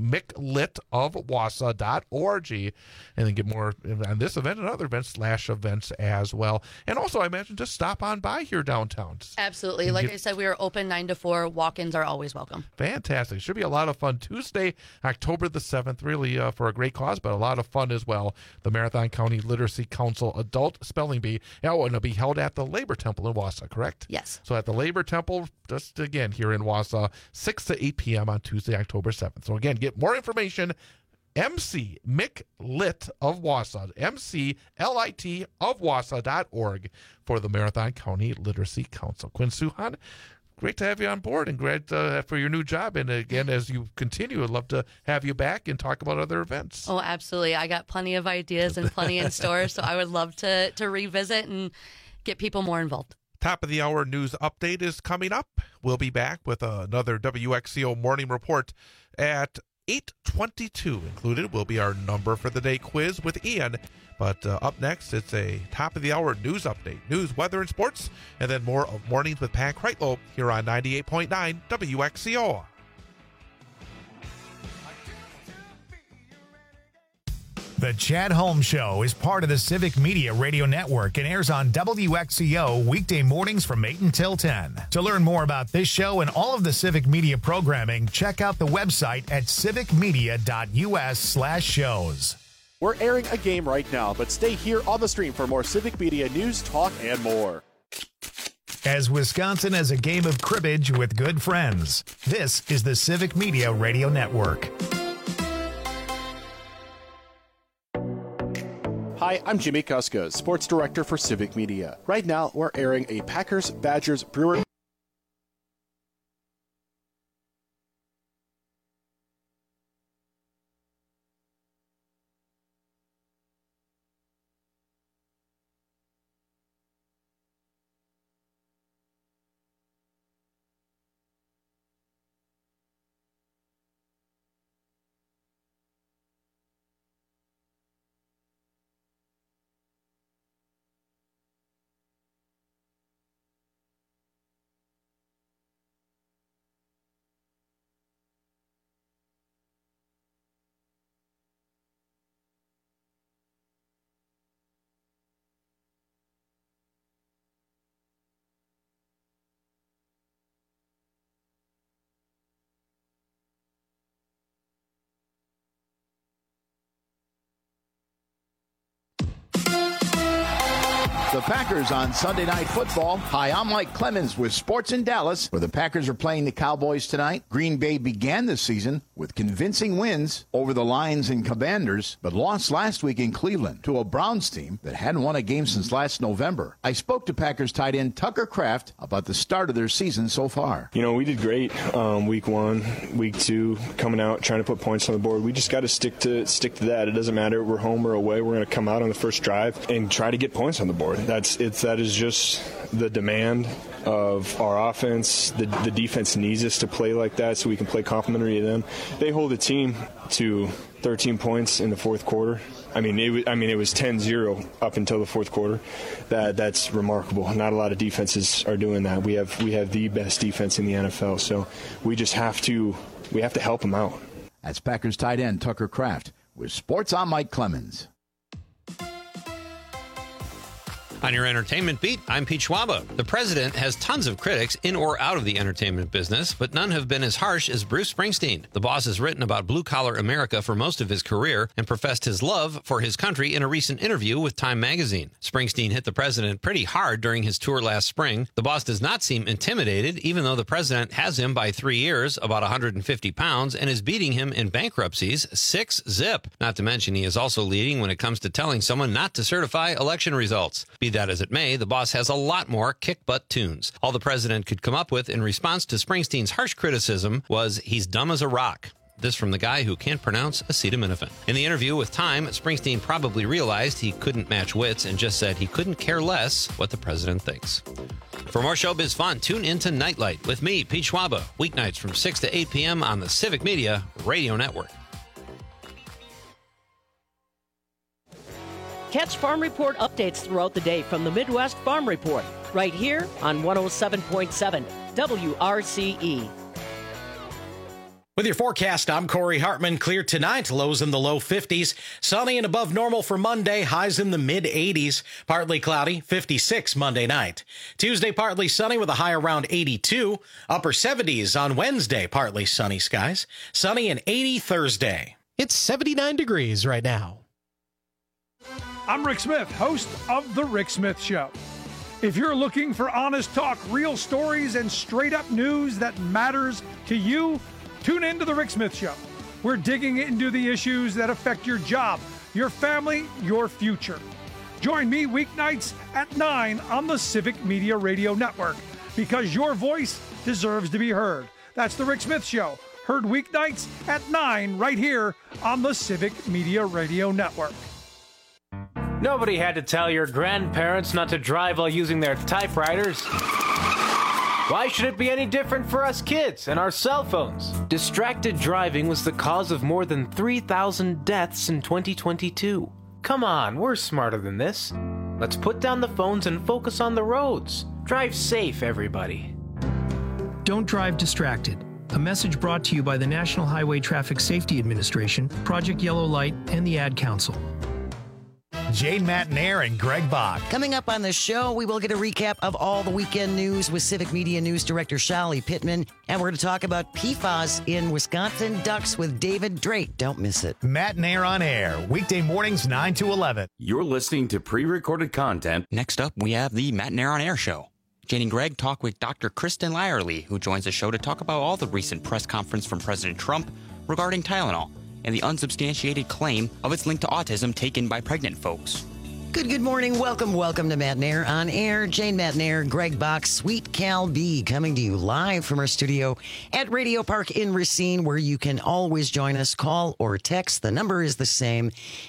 McLitofwausau.org, and then get more on this event and other events /events as well. And also, I imagine, just stop on by here downtown. Absolutely. Like I said, we are open 9 to 4. Walk-ins are always welcome. Fantastic. Should be a lot of fun. Tuesday, October the 7th, really for a great cause, but a lot of fun as well. The Marathon County Literacy Council Adult Spelling Bee. And it'll be held at the Labor Temple in Wausau, correct? Yes. So at the Labor Temple, just again, here in Wausau, 6 to 8 p.m. on Tuesday, October 7th. So again, get more information, MC McLit of Wausau, MCLIT of Wausau.org for the Marathon County Literacy Council. Quinn Suhan, great to have you on board and great for your new job. And again, as you continue, I'd love to have you back and talk about other events. Oh, absolutely. I got plenty of ideas and plenty in store, so I would love to revisit and get people more involved. Top of the hour news update is coming up. We'll be back with another WXCO morning report at 8:22. Included will be our number for the day quiz with Ian. But up next, it's a top of the hour news update, news, weather, and sports, and then more of Mornings with Pat Kreitlow here on 98.9 WXCO. The Chad Holmes Show is part of the Civic Media Radio Network and airs on WXCO weekday mornings from 8 until 10. To learn more about this show and all of the Civic Media programming, check out the website at civicmedia.us/shows. We're airing a game right now, but stay here on the stream for more Civic Media news, talk, and more. As Wisconsin has a game of cribbage with good friends, this is the Civic Media Radio Network. Hi, I'm Jimmy Kuska, Sports Director for Civic Media. Right now, we're airing a Packers-Badgers Brewer. The Packers on Sunday Night Football. Hi, I'm Mike Clemens with Sports in Dallas, where the Packers are playing the Cowboys tonight. Green Bay began the season with convincing wins over the Lions and Commanders, but lost last week in Cleveland to a Browns team that hadn't won a game since last November. I spoke to Packers tight end Tucker Kraft about the start of their season so far. You know, we did great week one, week two, coming out, trying to put points on the board. We just got to stick to that. It doesn't matter. We're home or away. We're going to come out on the first drive and try to get points on the board. That is just the demand of our offense. The defense needs us to play like that so we can play complementary to them. They hold the team to 13 points in the fourth quarter. I mean, it was 10-0 up until the fourth quarter. That's remarkable. Not a lot of defenses are doing that. We have the best defense in the NFL, so we just have to help them out. That's Packers tight end Tucker Kraft with Sports. I'm Mike Clemens. On your entertainment beat, I'm Pete Schwaba. The president has tons of critics in or out of the entertainment business, but none have been as harsh as Bruce Springsteen. The boss has written about blue-collar America for most of his career and professed his love for his country in a recent interview with Time magazine. Springsteen hit the president pretty hard during his tour last spring. The boss does not seem intimidated, even though the president has him by 3 years, about 150 pounds, and is beating him in bankruptcies 6-0. Not to mention he is also leading when it comes to telling someone not to certify election results. Be that as it may, the boss has a lot more kick-butt tunes. All the president could come up with in response to Springsteen's harsh criticism was, "He's dumb as a rock." This from the guy who can't pronounce acetaminophen. In the interview with Time, Springsteen probably realized he couldn't match wits and just said he couldn't care less what the president thinks. For more showbiz fun, tune into Nightlight with me, Pete Schwaba, weeknights from 6 to 8 p.m. on the Civic Media Radio Network. Catch Farm Report updates throughout the day from the Midwest Farm Report, right here on 107.7 WRCE. With your forecast, I'm Corey Hartman. Clear tonight, lows in the low 50s. Sunny and above normal for Monday, highs in the mid-80s. Partly cloudy, 56 Monday night. Tuesday, partly sunny with a high around 82. Upper 70s on Wednesday, partly sunny skies. Sunny and 80 Thursday. It's 79 degrees right now. I'm Rick Smith, host of The Rick Smith Show. If you're looking for honest talk, real stories, and straight-up news that matters to you, tune in to The Rick Smith Show. We're digging into the issues that affect your job, your family, your future. Join me weeknights at 9 on the Civic Media Radio Network, because your voice deserves to be heard. That's The Rick Smith Show, heard weeknights at 9 right here on the Civic Media Radio Network. Nobody had to tell your grandparents not to drive while using their typewriters. Why should it be any different for us kids and our cell phones? Distracted driving was the cause of more than 3,000 deaths in 2022. Come on, we're smarter than this. Let's put down the phones and focus on the roads. Drive safe, everybody. Don't drive distracted. A message brought to you by the National Highway Traffic Safety Administration, Project Yellow Light, and the Ad Council. Jane Matnair and Greg Bach. Coming up on the show, we will get a recap of all the weekend news with Civic Media News Director Shali Pittman. And we're going to talk about PFAS in Wisconsin ducks with David Drake. Don't miss it. Matnair on air, weekday mornings 9 to 11. You're listening to pre-recorded content. Next up, we have the Matnair on Air show. Jane and Greg talk with Dr. Kristen Lyerly, who joins the show to talk about all the recent press conference from President Trump regarding Tylenol and the unsubstantiated claim of its link to autism taken by pregnant folks. Good morning. Welcome to Matnair on Air. Jane Matnair, Greg Bach, Sweet Cal B, coming to you live from our studio at Radio Park in Racine, where you can always join us. Call or text. The number is the same,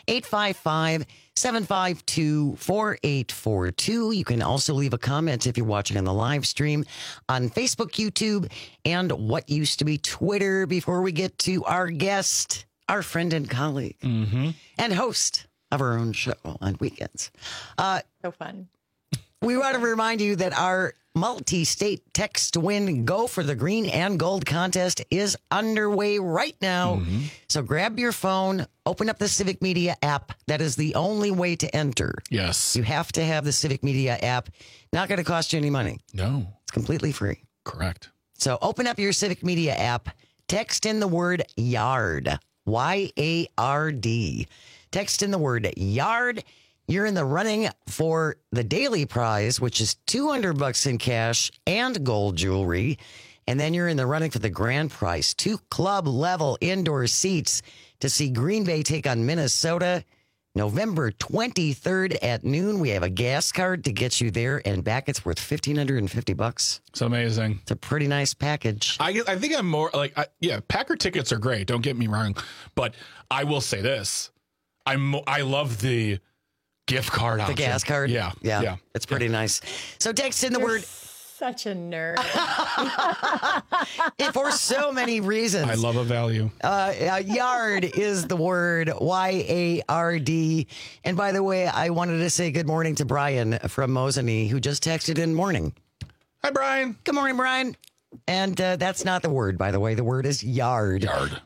855-752-4842. You can also leave a comment if you're watching on the live stream on Facebook, YouTube, and what used to be Twitter. Before we get to our guest, our friend and colleague, and host of our own show on weekends. So fun. We want to remind you that our multi-state text to win Go for the Green and Gold contest is underway right now. So grab your phone, open up the Civic Media app. That is the only way to enter. Yes. You have to have the Civic Media app. Not going to cost you any money. No. It's completely free. Correct. So open up your Civic Media app, text in the word YARD, Y-A-R-D. Text in the word YARD. You're in the running for the daily prize, which is $200 in cash and gold jewelry. And then you're in the running for the grand prize, 2 club level indoor seats to see Green Bay take on Minnesota November 23rd at noon. We have a gas card to get you there and back. It's worth $1,550. It's amazing. It's a pretty nice package. I think I'm more like, Packer tickets are great. Don't get me wrong. But I will say this. I love the gift card option. The gas card? Yeah. It's pretty nice. So text in the word. Such a nerd. For so many reasons. I love a value. Yard is the word, Y-A-R-D. And by the way, I wanted to say good morning to Brian from Mosinee, who just texted in morning. Hi, Brian. Good morning, Brian. And that's not the word, by the way. The word is yard. Yard.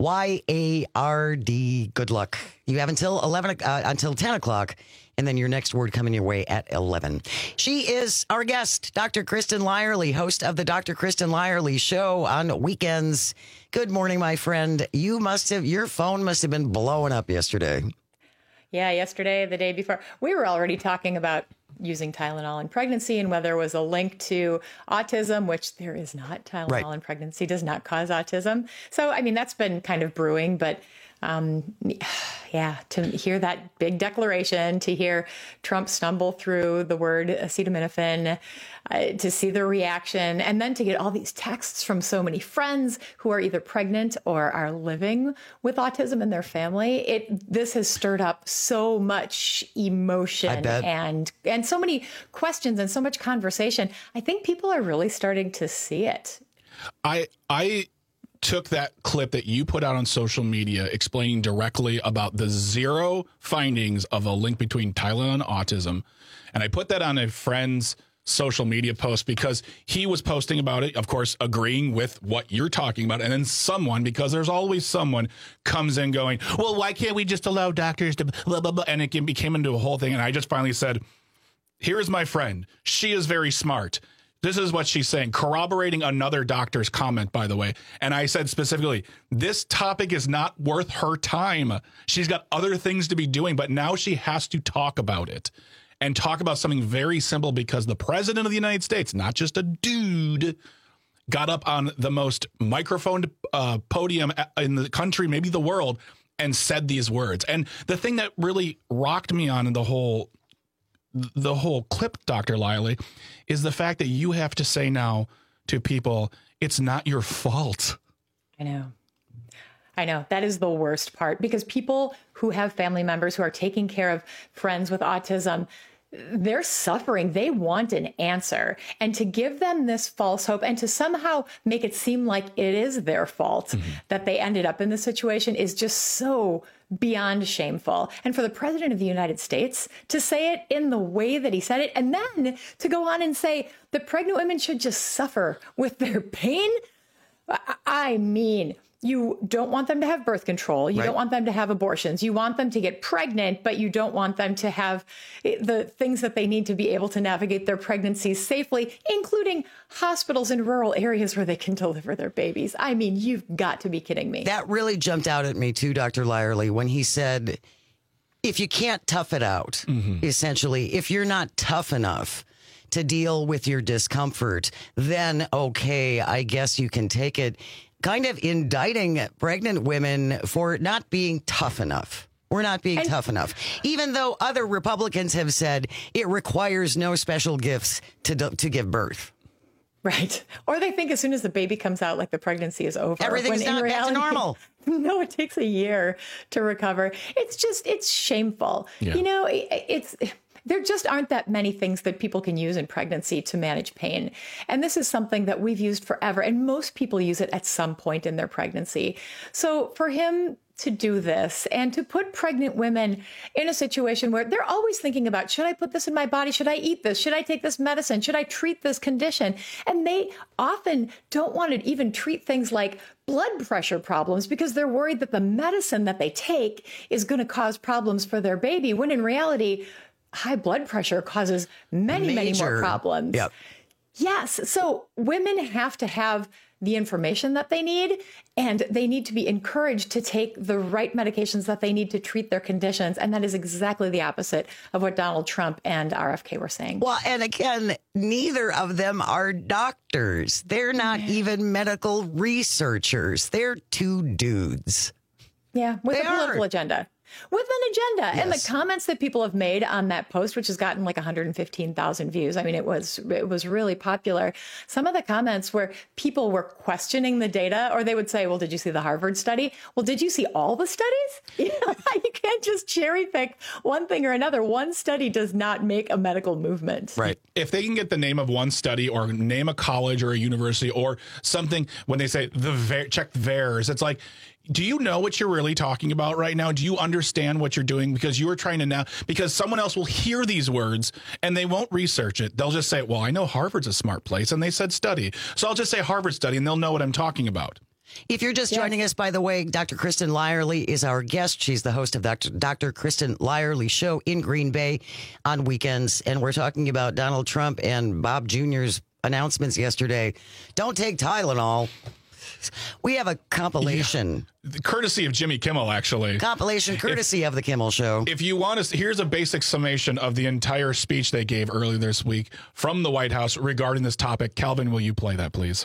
Y-A-R-D. Good luck. You have until 10 o'clock, and then your next word coming your way at 11. She is our guest, Dr. Kristen Lyerly, host of the Dr. Kristen Lyerly Show on weekends. Good morning, my friend. Your phone must have been blowing up yesterday. Yeah, yesterday, the day before, we were already talking about using Tylenol in pregnancy and whether there was a link to autism, which there is not. Tylenol in pregnancy does not cause autism. So, I mean, that's been kind of brewing, but to hear that big declaration, to hear Trump stumble through the word acetaminophen, to see the reaction, and then to get all these texts from so many friends who are either pregnant or are living with autism in their family. This has stirred up so much emotion and so many questions and so much conversation. I think people are really starting to see it. I took that clip that you put out on social media explaining directly about the 0 findings of a link between Tylenol and autism. And I put that on a friend's social media post because he was posting about it, of course, agreeing with what you're talking about. And then someone, because there's always someone, comes in going, well, why can't we just allow doctors to blah, blah, blah? And it became into a whole thing. And I just finally said, here's my friend. She is very smart. This is what she's saying, corroborating another doctor's comment, by the way. And I said specifically, this topic is not worth her time. She's got other things to be doing, but now she has to talk about it and talk about something very simple because the president of the United States, not just a dude, got up on the most microphoned podium in the country, maybe the world, and said these words. And the thing that really rocked me on the whole clip, Dr. Lyerly, is the fact that you have to say now to people, it's not your fault. I know. That is the worst part because people who have family members who are taking care of friends with autism, they're suffering. They want an answer. And to give them this false hope and to somehow make it seem like it is their fault that they ended up in this situation is just so beyond shameful. And for the president of the United States to say it in the way that he said it, and then to go on and say that pregnant women should just suffer with their pain. I mean, you don't want them to have birth control. You don't want them to have abortions. You want them to get pregnant, but you don't want them to have the things that they need to be able to navigate their pregnancies safely, including hospitals in rural areas where they can deliver their babies. I mean, you've got to be kidding me. That really jumped out at me too, Dr. Lyerly, when he said, if you can't tough it out, essentially, if you're not tough enough to deal with your discomfort, then okay, I guess you can take it. Kind of indicting pregnant women for not being tough enough. We're not being tough enough. Even though other Republicans have said it requires no special gifts to give birth. Right. Or they think as soon as the baby comes out, like the pregnancy is over. Everything's not back to normal. No, it takes a year to recover. It's shameful. Yeah. You know, there just aren't that many things that people can use in pregnancy to manage pain. And this is something that we've used forever. And most people use it at some point in their pregnancy. So for him to do this and to put pregnant women in a situation where they're always thinking about, should I put this in my body? Should I eat this? Should I take this medicine? Should I treat this condition? And they often don't want to even treat things like blood pressure problems because they're worried that the medicine that they take is going to cause problems for their baby, when in reality, high blood pressure causes many more problems. Yep. Yes. So women have to have the information that they need, and they need to be encouraged to take the right medications that they need to treat their conditions. And that is exactly the opposite of what Donald Trump and RFK were saying. Well, and again, neither of them are doctors. They're not even medical researchers. They're two dudes. Yeah, with a political agenda. With an agenda. Yes. And the comments that people have made on that post, which has gotten like 115,000 views. I mean, it was really popular. Some of the comments where people were questioning the data, or they would say, well, did you see the Harvard study? Well, did you see all the studies? You can't just cherry pick one thing or another. One study does not make a medical movement. Right. If they can get the name of one study or name a college or a university or something, when they say check VAERS, it's like, do you know what you're really talking about right now? Do you understand what you're doing? Because you are trying to now, because someone else will hear these words and they won't research it. They'll just say, well, I know Harvard's a smart place and they said study. So I'll just say Harvard study and they'll know what I'm talking about. If you're just joining us, by the way, Dr. Kristen Lyerly is our guest. She's the host of Dr. Kristen Lyerly Show in Green Bay on weekends. And we're talking about Donald Trump and Bob Jr.'s announcements yesterday. Don't take Tylenol. We have a compilation. Yeah. Courtesy of Jimmy Kimmel, actually. Compilation courtesy of the Kimmel Show. If you want to, here's a basic summation of the entire speech they gave earlier this week from the White House regarding this topic. Calvin, will you play that, please?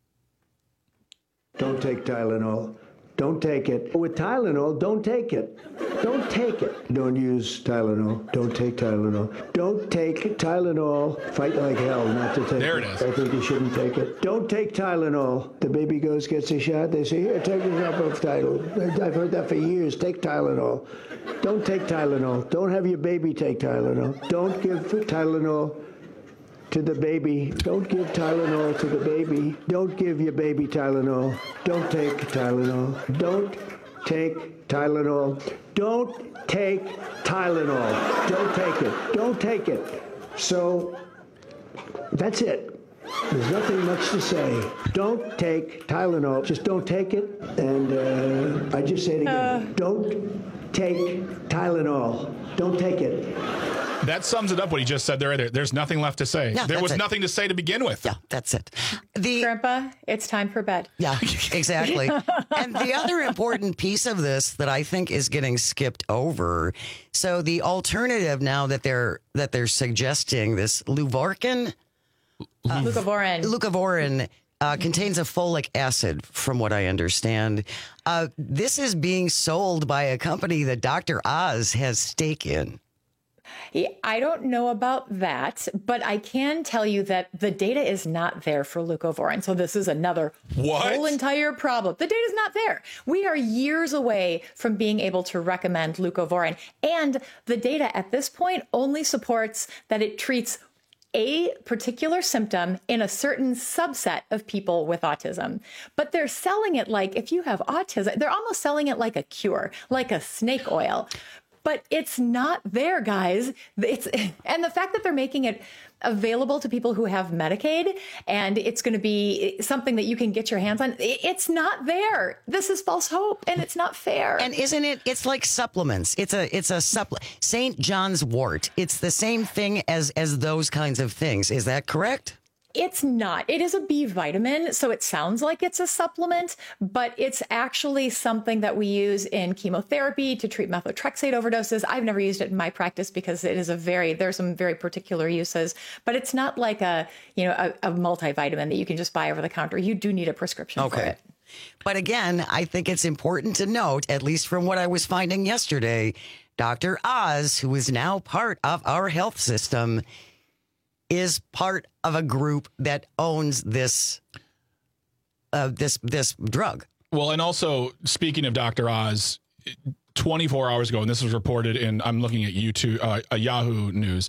Don't take Tylenol. Don't take it. With Tylenol, don't take it. Don't take it. Don't use Tylenol. Don't take Tylenol. Don't take Tylenol. Fight like hell not to take it. There it is. I think you shouldn't take it. Don't take Tylenol. The baby gets a shot. They say, here, take a drop of Tylenol. I've heard that for years. Take Tylenol. Don't take Tylenol. Don't have your baby take Tylenol. Don't give Tylenol to the baby. Don't give Tylenol to the baby. Don't give your baby Tylenol. Don't take Tylenol. Don't take Tylenol. Don't take Tylenol. Don't take it. Don't take it. So that's it. There's nothing much to say. Don't take Tylenol. Just don't take it. And I just say it again. Don't take Tylenol. Don't take it. That sums it up, what he just said there. There's nothing left to say. Yeah, there was nothing to say to begin with. Yeah, that's it. Grandpa, it's time for bed. Yeah, exactly. And the other important piece of this that I think is getting skipped over. So the alternative now that they're suggesting, this Leuvarcan, Leucovorin contains a folic acid, from what I understand. This is being sold by a company that Dr. Oz has stake in. I don't know about that, but I can tell you that the data is not there for leucovorin. So this is another whole entire problem. The data is not there. We are years away from being able to recommend leucovorin. And the data at this point only supports that it treats a particular symptom in a certain subset of people with autism. But they're selling it like, if you have autism, they're almost selling it like a cure, like a snake oil. But it's not there, guys. And the fact that they're making it available to people who have Medicaid and it's going to be something that you can get your hands on, it's not there. This is false hope and it's not fair. And isn't it? It's like supplements. It's a supplement. St. John's wort. It's the same thing as those kinds of things. Is that correct? It's not. It is a B vitamin, so it sounds like it's a supplement, but it's actually something that we use in chemotherapy to treat methotrexate overdoses. I've never used it in my practice because it is there's some very particular uses, but it's not like a multivitamin that you can just buy over the counter. You do need a prescription for it. But again, I think it's important to note, at least from what I was finding yesterday, Dr. Oz, who is now part of our health system, is part of a group that owns this drug. Well, and also, speaking of Dr. Oz, 24 hours ago, and this was reported in, I'm looking at YouTube, Yahoo News,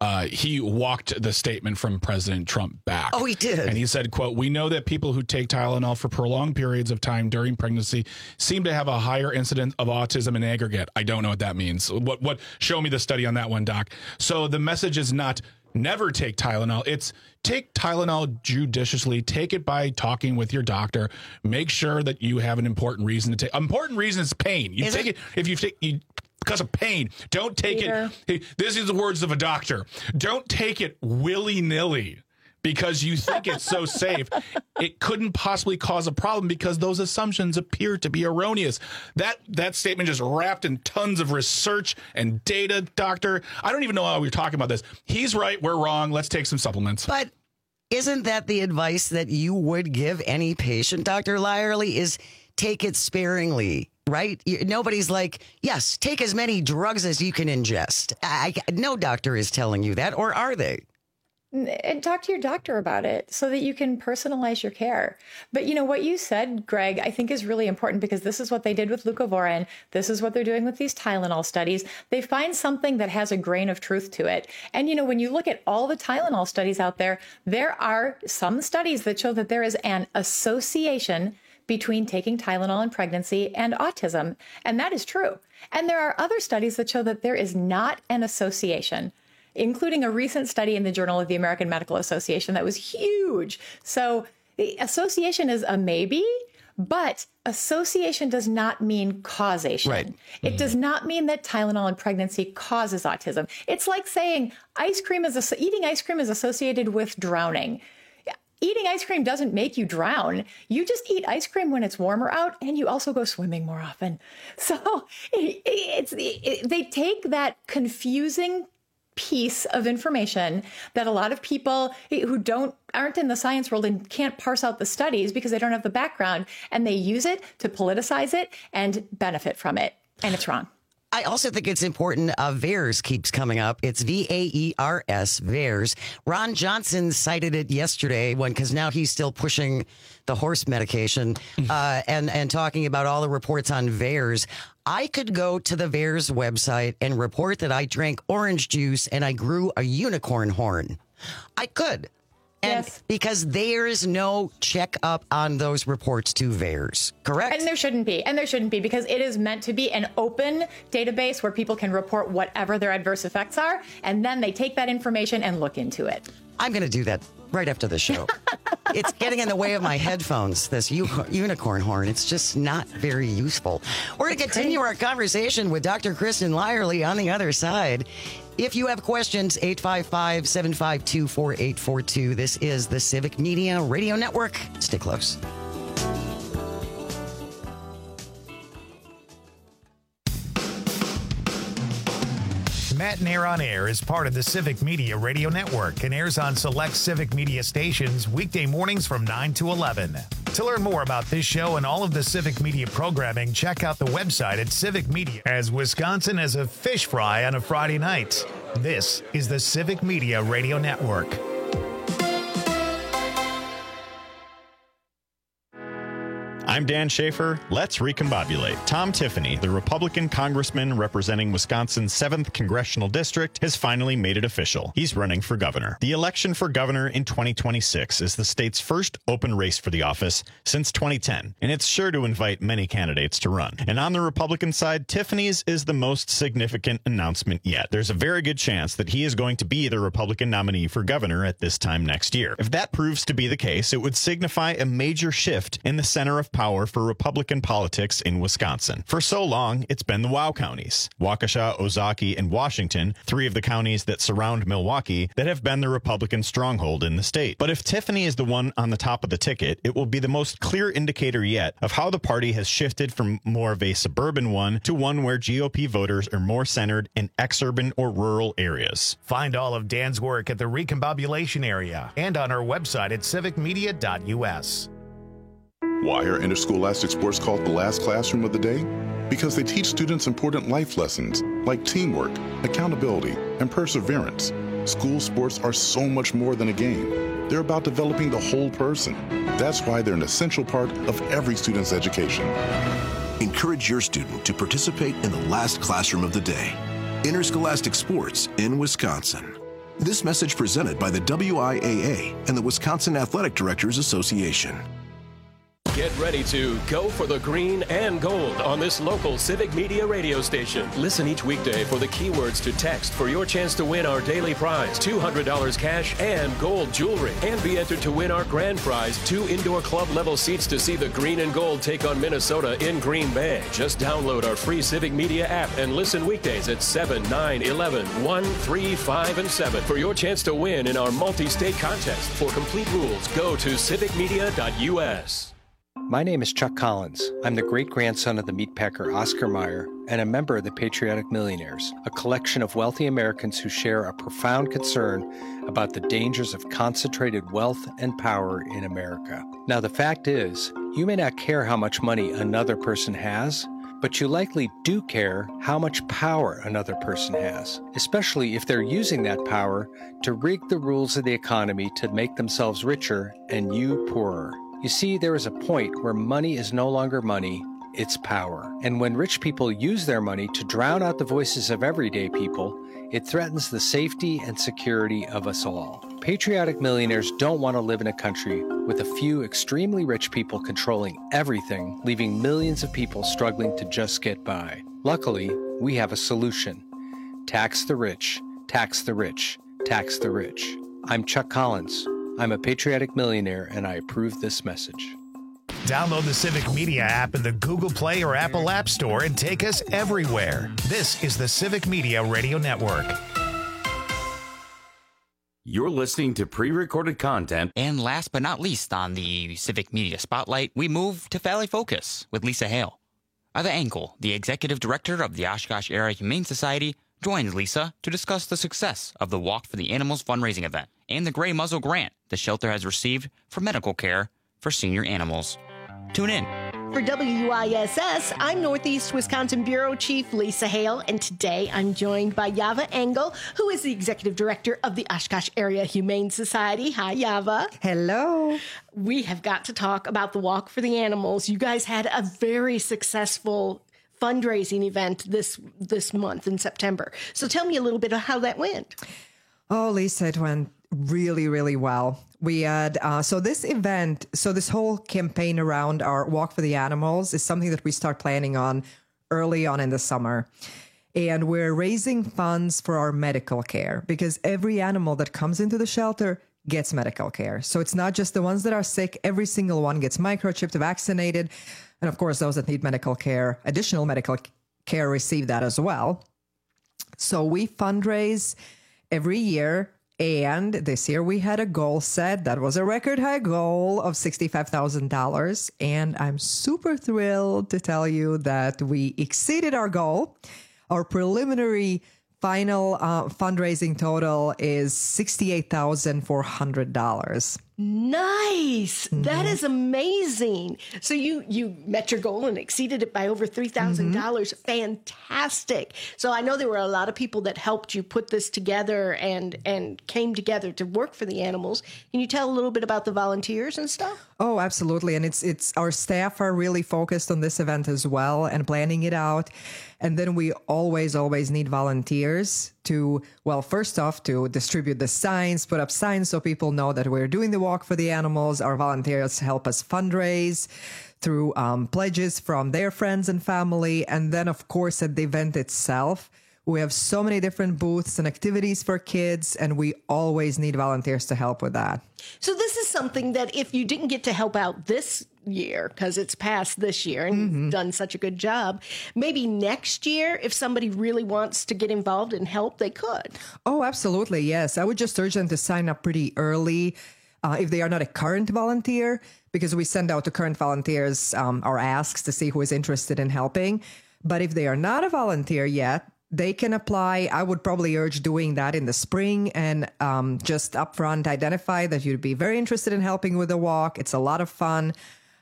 he walked the statement from President Trump back. Oh, he did. And he said, quote, "We know that people who take Tylenol for prolonged periods of time during pregnancy seem to have a higher incidence of autism in aggregate." I don't know what that means. What? Show me the study on that one, Doc. So the message is not never take Tylenol. It's take Tylenol judiciously. Take it by talking with your doctor. Make sure that you have an important reason to take. Important reason is pain. You take it if you take because of pain. Don't take it. This is the words of a doctor. Don't take it willy-nilly because you think it's so safe. It couldn't possibly cause a problem because those assumptions appear to be erroneous. That statement just wrapped in tons of research and data, doctor. I don't even know how we're talking about this. He's right. We're wrong. Let's take some supplements. But isn't that the advice that you would give any patient, Dr. Lyerly, is take it sparingly, right? Nobody's like, yes, take as many drugs as you can ingest. No doctor is telling you that, or are they? And talk to your doctor about it so that you can personalize your care. But what you said, Greg, I think is really important because this is what they did with leucovorin. This is what they're doing with these Tylenol studies. They find something that has a grain of truth to it. And, when you look at all the Tylenol studies out there, there are some studies that show that there is an association between taking Tylenol in pregnancy and autism. And that is true. And there are other studies that show that there is not an association, including a recent study in the Journal of the American Medical Association that was huge. So the association is a maybe, but association does not mean causation. Right. It does not mean that Tylenol in pregnancy causes autism. It's like saying eating ice cream is associated with drowning. Eating ice cream doesn't make you drown. You just eat ice cream when it's warmer out, and you also go swimming more often. So they take that confusing piece of information that a lot of people who aren't in the science world and can't parse out the studies because they don't have the background, and they use it to politicize it and benefit from it. And it's wrong. I also think it's important. VAERS keeps coming up. It's VAERS, VAERS. Ron Johnson cited it yesterday because now he's still pushing the horse medication and talking about all the reports on VAERS. I could go to the VAERS website and report that I drank orange juice and I grew a unicorn horn. I could. And because there is no checkup on those reports to VAERS, correct? And there shouldn't be. Because it is meant to be an open database where people can report whatever their adverse effects are. And then they take that information and look into it. I'm going to do that right after the show. It's getting in the way of my headphones, this unicorn horn. It's just not very useful. We're going to continue our conversation with Dr. Kristen Lyerly on the other side. If you have questions, 855-752-4842. This is the Civic Media Radio Network. Stay close. Matt and Air on Air is part of the Civic Media Radio Network and airs on select Civic Media stations weekday mornings from 9 to 11. To learn more about this show and all of the Civic Media programming, check out the website at Civic Media, as Wisconsin has a fish fry on a Friday night. This is the Civic Media Radio Network. I'm Dan Schaefer. Let's recombobulate. Tom Tiffany, the Republican congressman representing Wisconsin's 7th congressional district, has finally made it official. He's running for governor. The election for governor in 2026 is the state's first open race for the office since 2010, and it's sure to invite many candidates to run. And on the Republican side, Tiffany's is the most significant announcement yet. There's a very good chance that he is going to be the Republican nominee for governor at this time next year. If that proves to be the case, it would signify a major shift in the center of power for Republican politics in Wisconsin. For so long, it's been the WOW counties, Waukesha, Ozaukee, and Washington, 3 of the counties that surround Milwaukee, that have been the Republican stronghold in the state. But if Tiffany is the one on the top of the ticket, it will be the most clear indicator yet of how the party has shifted from more of a suburban one to one where GOP voters are more centered in exurban or rural areas. Find all of Dan's work at the Recombobulation area and on our website at civicmedia.us. Why are interscholastic sports called the last classroom of the day? Because they teach students important life lessons like teamwork, accountability, and perseverance. School sports are so much more than a game. They're about developing the whole person. That's why they're an essential part of every student's education. Encourage your student to participate in the last classroom of the day. Interscholastic sports in Wisconsin. This message presented by the WIAA and the Wisconsin Athletic Directors Association. Get ready to go for the green and gold on this local Civic Media radio station. Listen each weekday for the keywords to text for your chance to win our daily prize, $200 cash and gold jewelry. And be entered to win our grand prize, 2 indoor club level seats to see the green and gold take on Minnesota in Green Bay. Just download our free Civic Media app and listen weekdays at 7, 9, 11, 1, 3, 5, and 7 for your chance to win in our multi-state contest. For complete rules, go to civicmedia.us. My name is Chuck Collins. I'm the great-grandson of the meatpacker Oscar Mayer and a member of the Patriotic Millionaires, a collection of wealthy Americans who share a profound concern about the dangers of concentrated wealth and power in America. Now, the fact is, you may not care how much money another person has, but you likely do care how much power another person has, especially if they're using that power to rig the rules of the economy to make themselves richer and you poorer. You see, there is a point where money is no longer money, it's power. And when rich people use their money to drown out the voices of everyday people, it threatens the safety and security of us all. Patriotic Millionaires don't want to live in a country with a few extremely rich people controlling everything, leaving millions of people struggling to just get by. Luckily, we have a solution. Tax the rich, tax the rich, tax the rich. I'm Chuck Collins. I'm a Patriotic Millionaire, and I approve this message. Download the Civic Media app in the Google Play or Apple App Store and take us everywhere. This is the Civic Media Radio Network. You're listening to pre-recorded content. And last but not least on the Civic Media Spotlight, we move to Valley Focus with Lisa Hale. Eva Engel, the Executive Director of the Oshkosh Area Humane Society, joins Lisa to discuss the success of the Walk for the Animals fundraising event and the Gray Muzzle grant the shelter has received for medical care for senior animals. Tune in. For WISS, I'm Northeast Wisconsin Bureau Chief Lisa Hale, and today I'm joined by Yava Engel, who is the Executive Director of the Oshkosh Area Humane Society. Hi, Yava. Hello. We have got to talk about the Walk for the Animals. You guys had a very successful fundraising event this month in September. So tell me a little bit of how that went. Oh, Lisa, it went really, really well. We had, this whole campaign around our Walk for the Animals is something that we start planning on early on in the summer. And we're raising funds for our medical care because every animal that comes into the shelter gets medical care. So it's not just the ones that are sick. Every single one gets microchipped, vaccinated. And of course, those that need medical care, additional medical care, receive that as well. So we fundraise every year. And this year we had a goal set that was a record high goal of $65,000. And I'm super thrilled to tell you that we exceeded our goal. Our preliminary final fundraising total is $68,400. Nice. That is amazing. So you met your goal and exceeded it by over $3,000. Fantastic. So I know there were a lot of people that helped you put this together and came together to work for the animals. Can you tell a little bit about the volunteers and stuff? Oh, absolutely. And it's our staff are really focused on this event as well and planning it out. And then we always need volunteers to, well, first off, to distribute the signs, put up signs so people know that we're doing the walk for the animals. Our volunteers help us fundraise through pledges from their friends and family. And then, of course, at the event itself, we have so many different booths and activities for kids, and we always need volunteers to help with that. So this is something that if you didn't get to help out this year, because it's past this year and you've done such a good job, maybe next year, if somebody really wants to get involved and help, they could. Oh, absolutely. Yes. I would just urge them to sign up pretty early if they are not a current volunteer, because we send out to current volunteers our asks to see who is interested in helping. But if they are not a volunteer yet, they can apply. I would probably urge doing that in the spring and just upfront identify that you'd be very interested in helping with the walk. It's a lot of fun.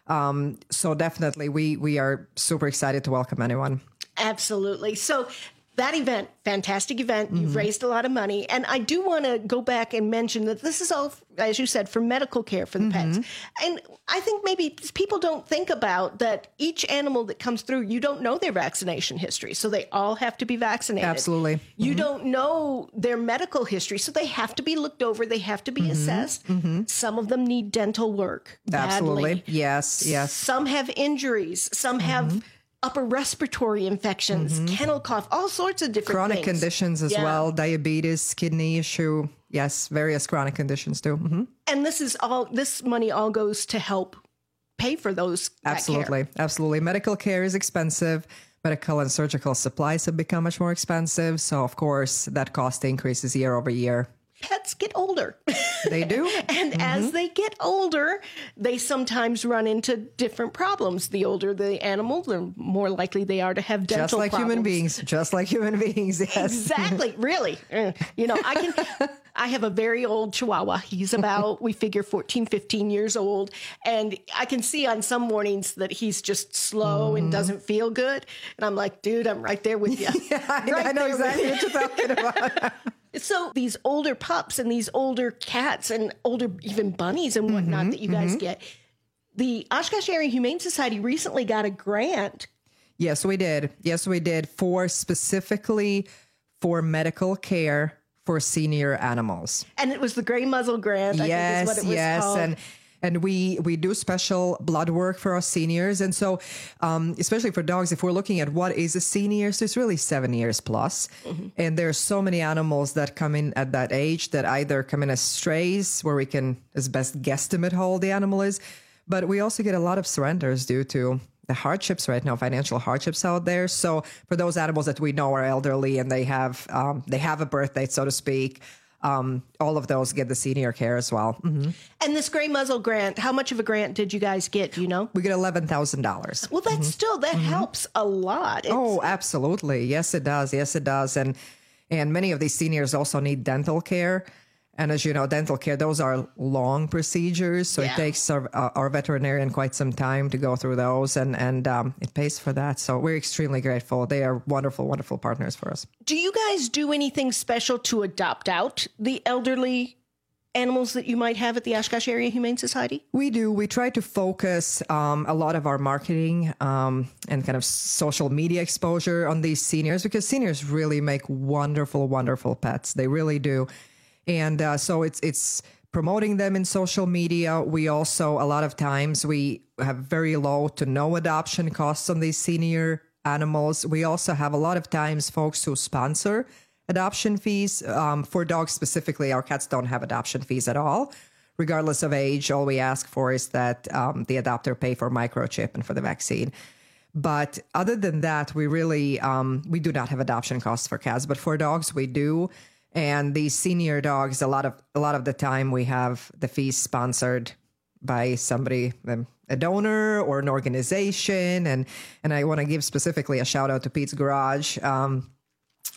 So definitely we are super excited to welcome anyone. Absolutely. So that event, fantastic event. You've raised a lot of money. And I do want to go back and mention that this is all, as you said, for medical care for the pets. And I think maybe people don't think about that each animal that comes through, you don't know their vaccination history. So they all have to be vaccinated. Absolutely. You don't know their medical history. So they have to be looked over. They have to be assessed. Some of them need dental work badly. Absolutely. Yes. Some have injuries. Some have upper respiratory infections, kennel cough, all sorts of different chronic things. Conditions as well, diabetes, kidney issue. Yes, various chronic conditions too. And this money all goes to help pay for those. Absolutely. Absolutely. Medical care is expensive. Medical and surgical supplies have become much more expensive. So of course that cost increases year over year. Pets get older. They do. And as they get older, they sometimes run into different problems. The older the animal, the more likely they are to have dental Just like problems. human beings, yes. Exactly. Really. I have a very old Chihuahua. He's about, we figure 14, 15 years old. And I can see on some mornings that he's just slow and doesn't feel good. And I'm like, dude, I'm right there with you. I know exactly what you're talking about. So these older pups and these older cats and older even bunnies and whatnot that you guys get, the Oshkosh Area Humane Society recently got a grant. Yes, we did. Specifically for medical care for senior animals. And it was the Gray Muzzle Grant, I think is what it was called. And we do special blood work for our seniors. And so, especially for dogs, if we're looking at what is a senior, so it's really 7 years plus. And there's so many animals that come in at that age that either come in as strays, where we can as best guesstimate how old the animal is. But we also get a lot of surrenders due to the hardships right now, financial hardships out there. So for those animals that we know are elderly and they have a birth date, so to speak, all of those get the senior care as well. And this Gray Muzzle Grant, how much of a grant did you guys get? Do you know? We get $11,000. Well, that's still, that helps a lot. Oh, absolutely. Yes, it does. And many of these seniors also need dental care. And as you know, dental care, those are long procedures. So it takes our veterinarian quite some time to go through those, and it pays for that. So we're extremely grateful. They are wonderful, wonderful partners for us. Do you guys do anything special to adopt out the elderly animals that you might have at the Oshkosh Area Humane Society? We do. We try to focus a lot of our marketing and kind of social media exposure on these seniors, because seniors really make wonderful, wonderful pets. They really do. And so it's promoting them in social media. We also, a lot of times, we have very low to no adoption costs on these senior animals. We also have a lot of times folks who sponsor adoption fees. For dogs specifically, our cats don't have adoption fees at all. Regardless of age, all we ask for is that the adopter pay for microchip and for the vaccine. But other than that, we really, we do not have adoption costs for cats, but for dogs, we do. And these senior dogs, a lot of the time we have the fees sponsored by somebody, a donor or an organization. And I want to give specifically a shout out to Pete's Garage.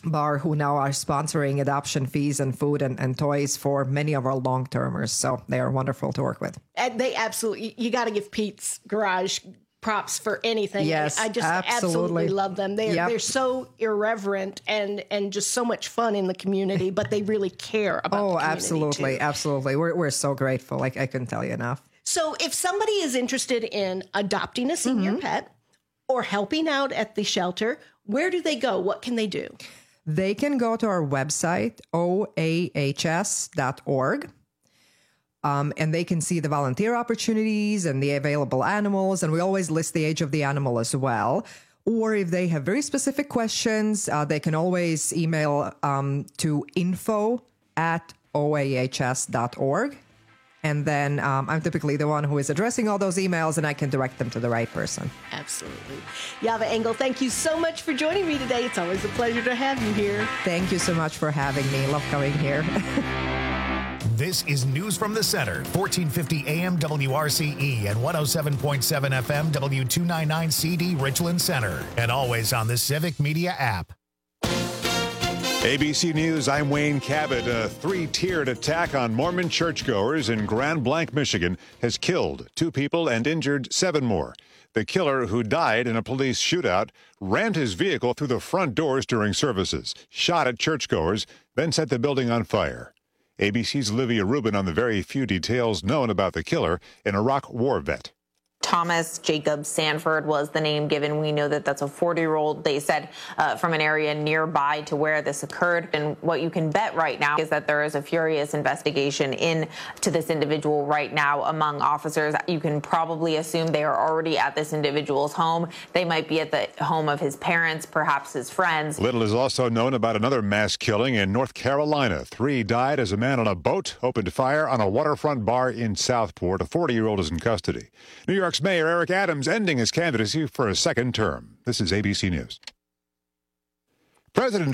bar who now are sponsoring adoption fees and food and toys for many of our long-termers. So they are wonderful to work with. And they absolutely, you got to give Pete's Garage props for anything. Yes, I just absolutely love them. They're so irreverent and just so much fun in the community, but they really care about the community absolutely, too. Absolutely. We're so grateful. I couldn't tell you enough. So if somebody is interested in adopting a senior pet or helping out at the shelter, where do they go? What can they do? They can go to our website, oahs.org. And they can see the volunteer opportunities and the available animals. And we always list the age of the animal as well. Or if they have very specific questions, they can always email to info@oahs.org. And then I'm typically the one who is addressing all those emails, and I can direct them to the right person. Absolutely. Java Engel, thank you so much for joining me today. It's always a pleasure to have you here. Thank you so much for having me. Love coming here. This is News from the Center, 1450 AM WRCE and 107.7 FM W299CD Richland Center, and always on the Civic Media app. ABC News, I'm Wayne Cabot. A three-tiered attack on Mormon churchgoers in Grand Blanc, Michigan, has killed 2 people and injured 7 more. The killer, who died in a police shootout, rammed his vehicle through the front doors during services, shot at churchgoers, then set the building on fire. ABC's Olivia Rubin on the very few details known about the killer, an Iraq war vet. Thomas Jacob Sanford was the name given. We know that that's a 40-year-old, they said, from an area nearby to where this occurred. And what you can bet right now is that there is a furious investigation into this individual right now among officers. You can probably assume they are already at this individual's home. They might be at the home of his parents, perhaps his friends. Little is also known about another mass killing in North Carolina. 3 died as a man on a boat opened fire on a waterfront bar in Southport. A 40-year-old is in custody. New York's Mayor Eric Adams ending his candidacy for a second term. This is ABC News. President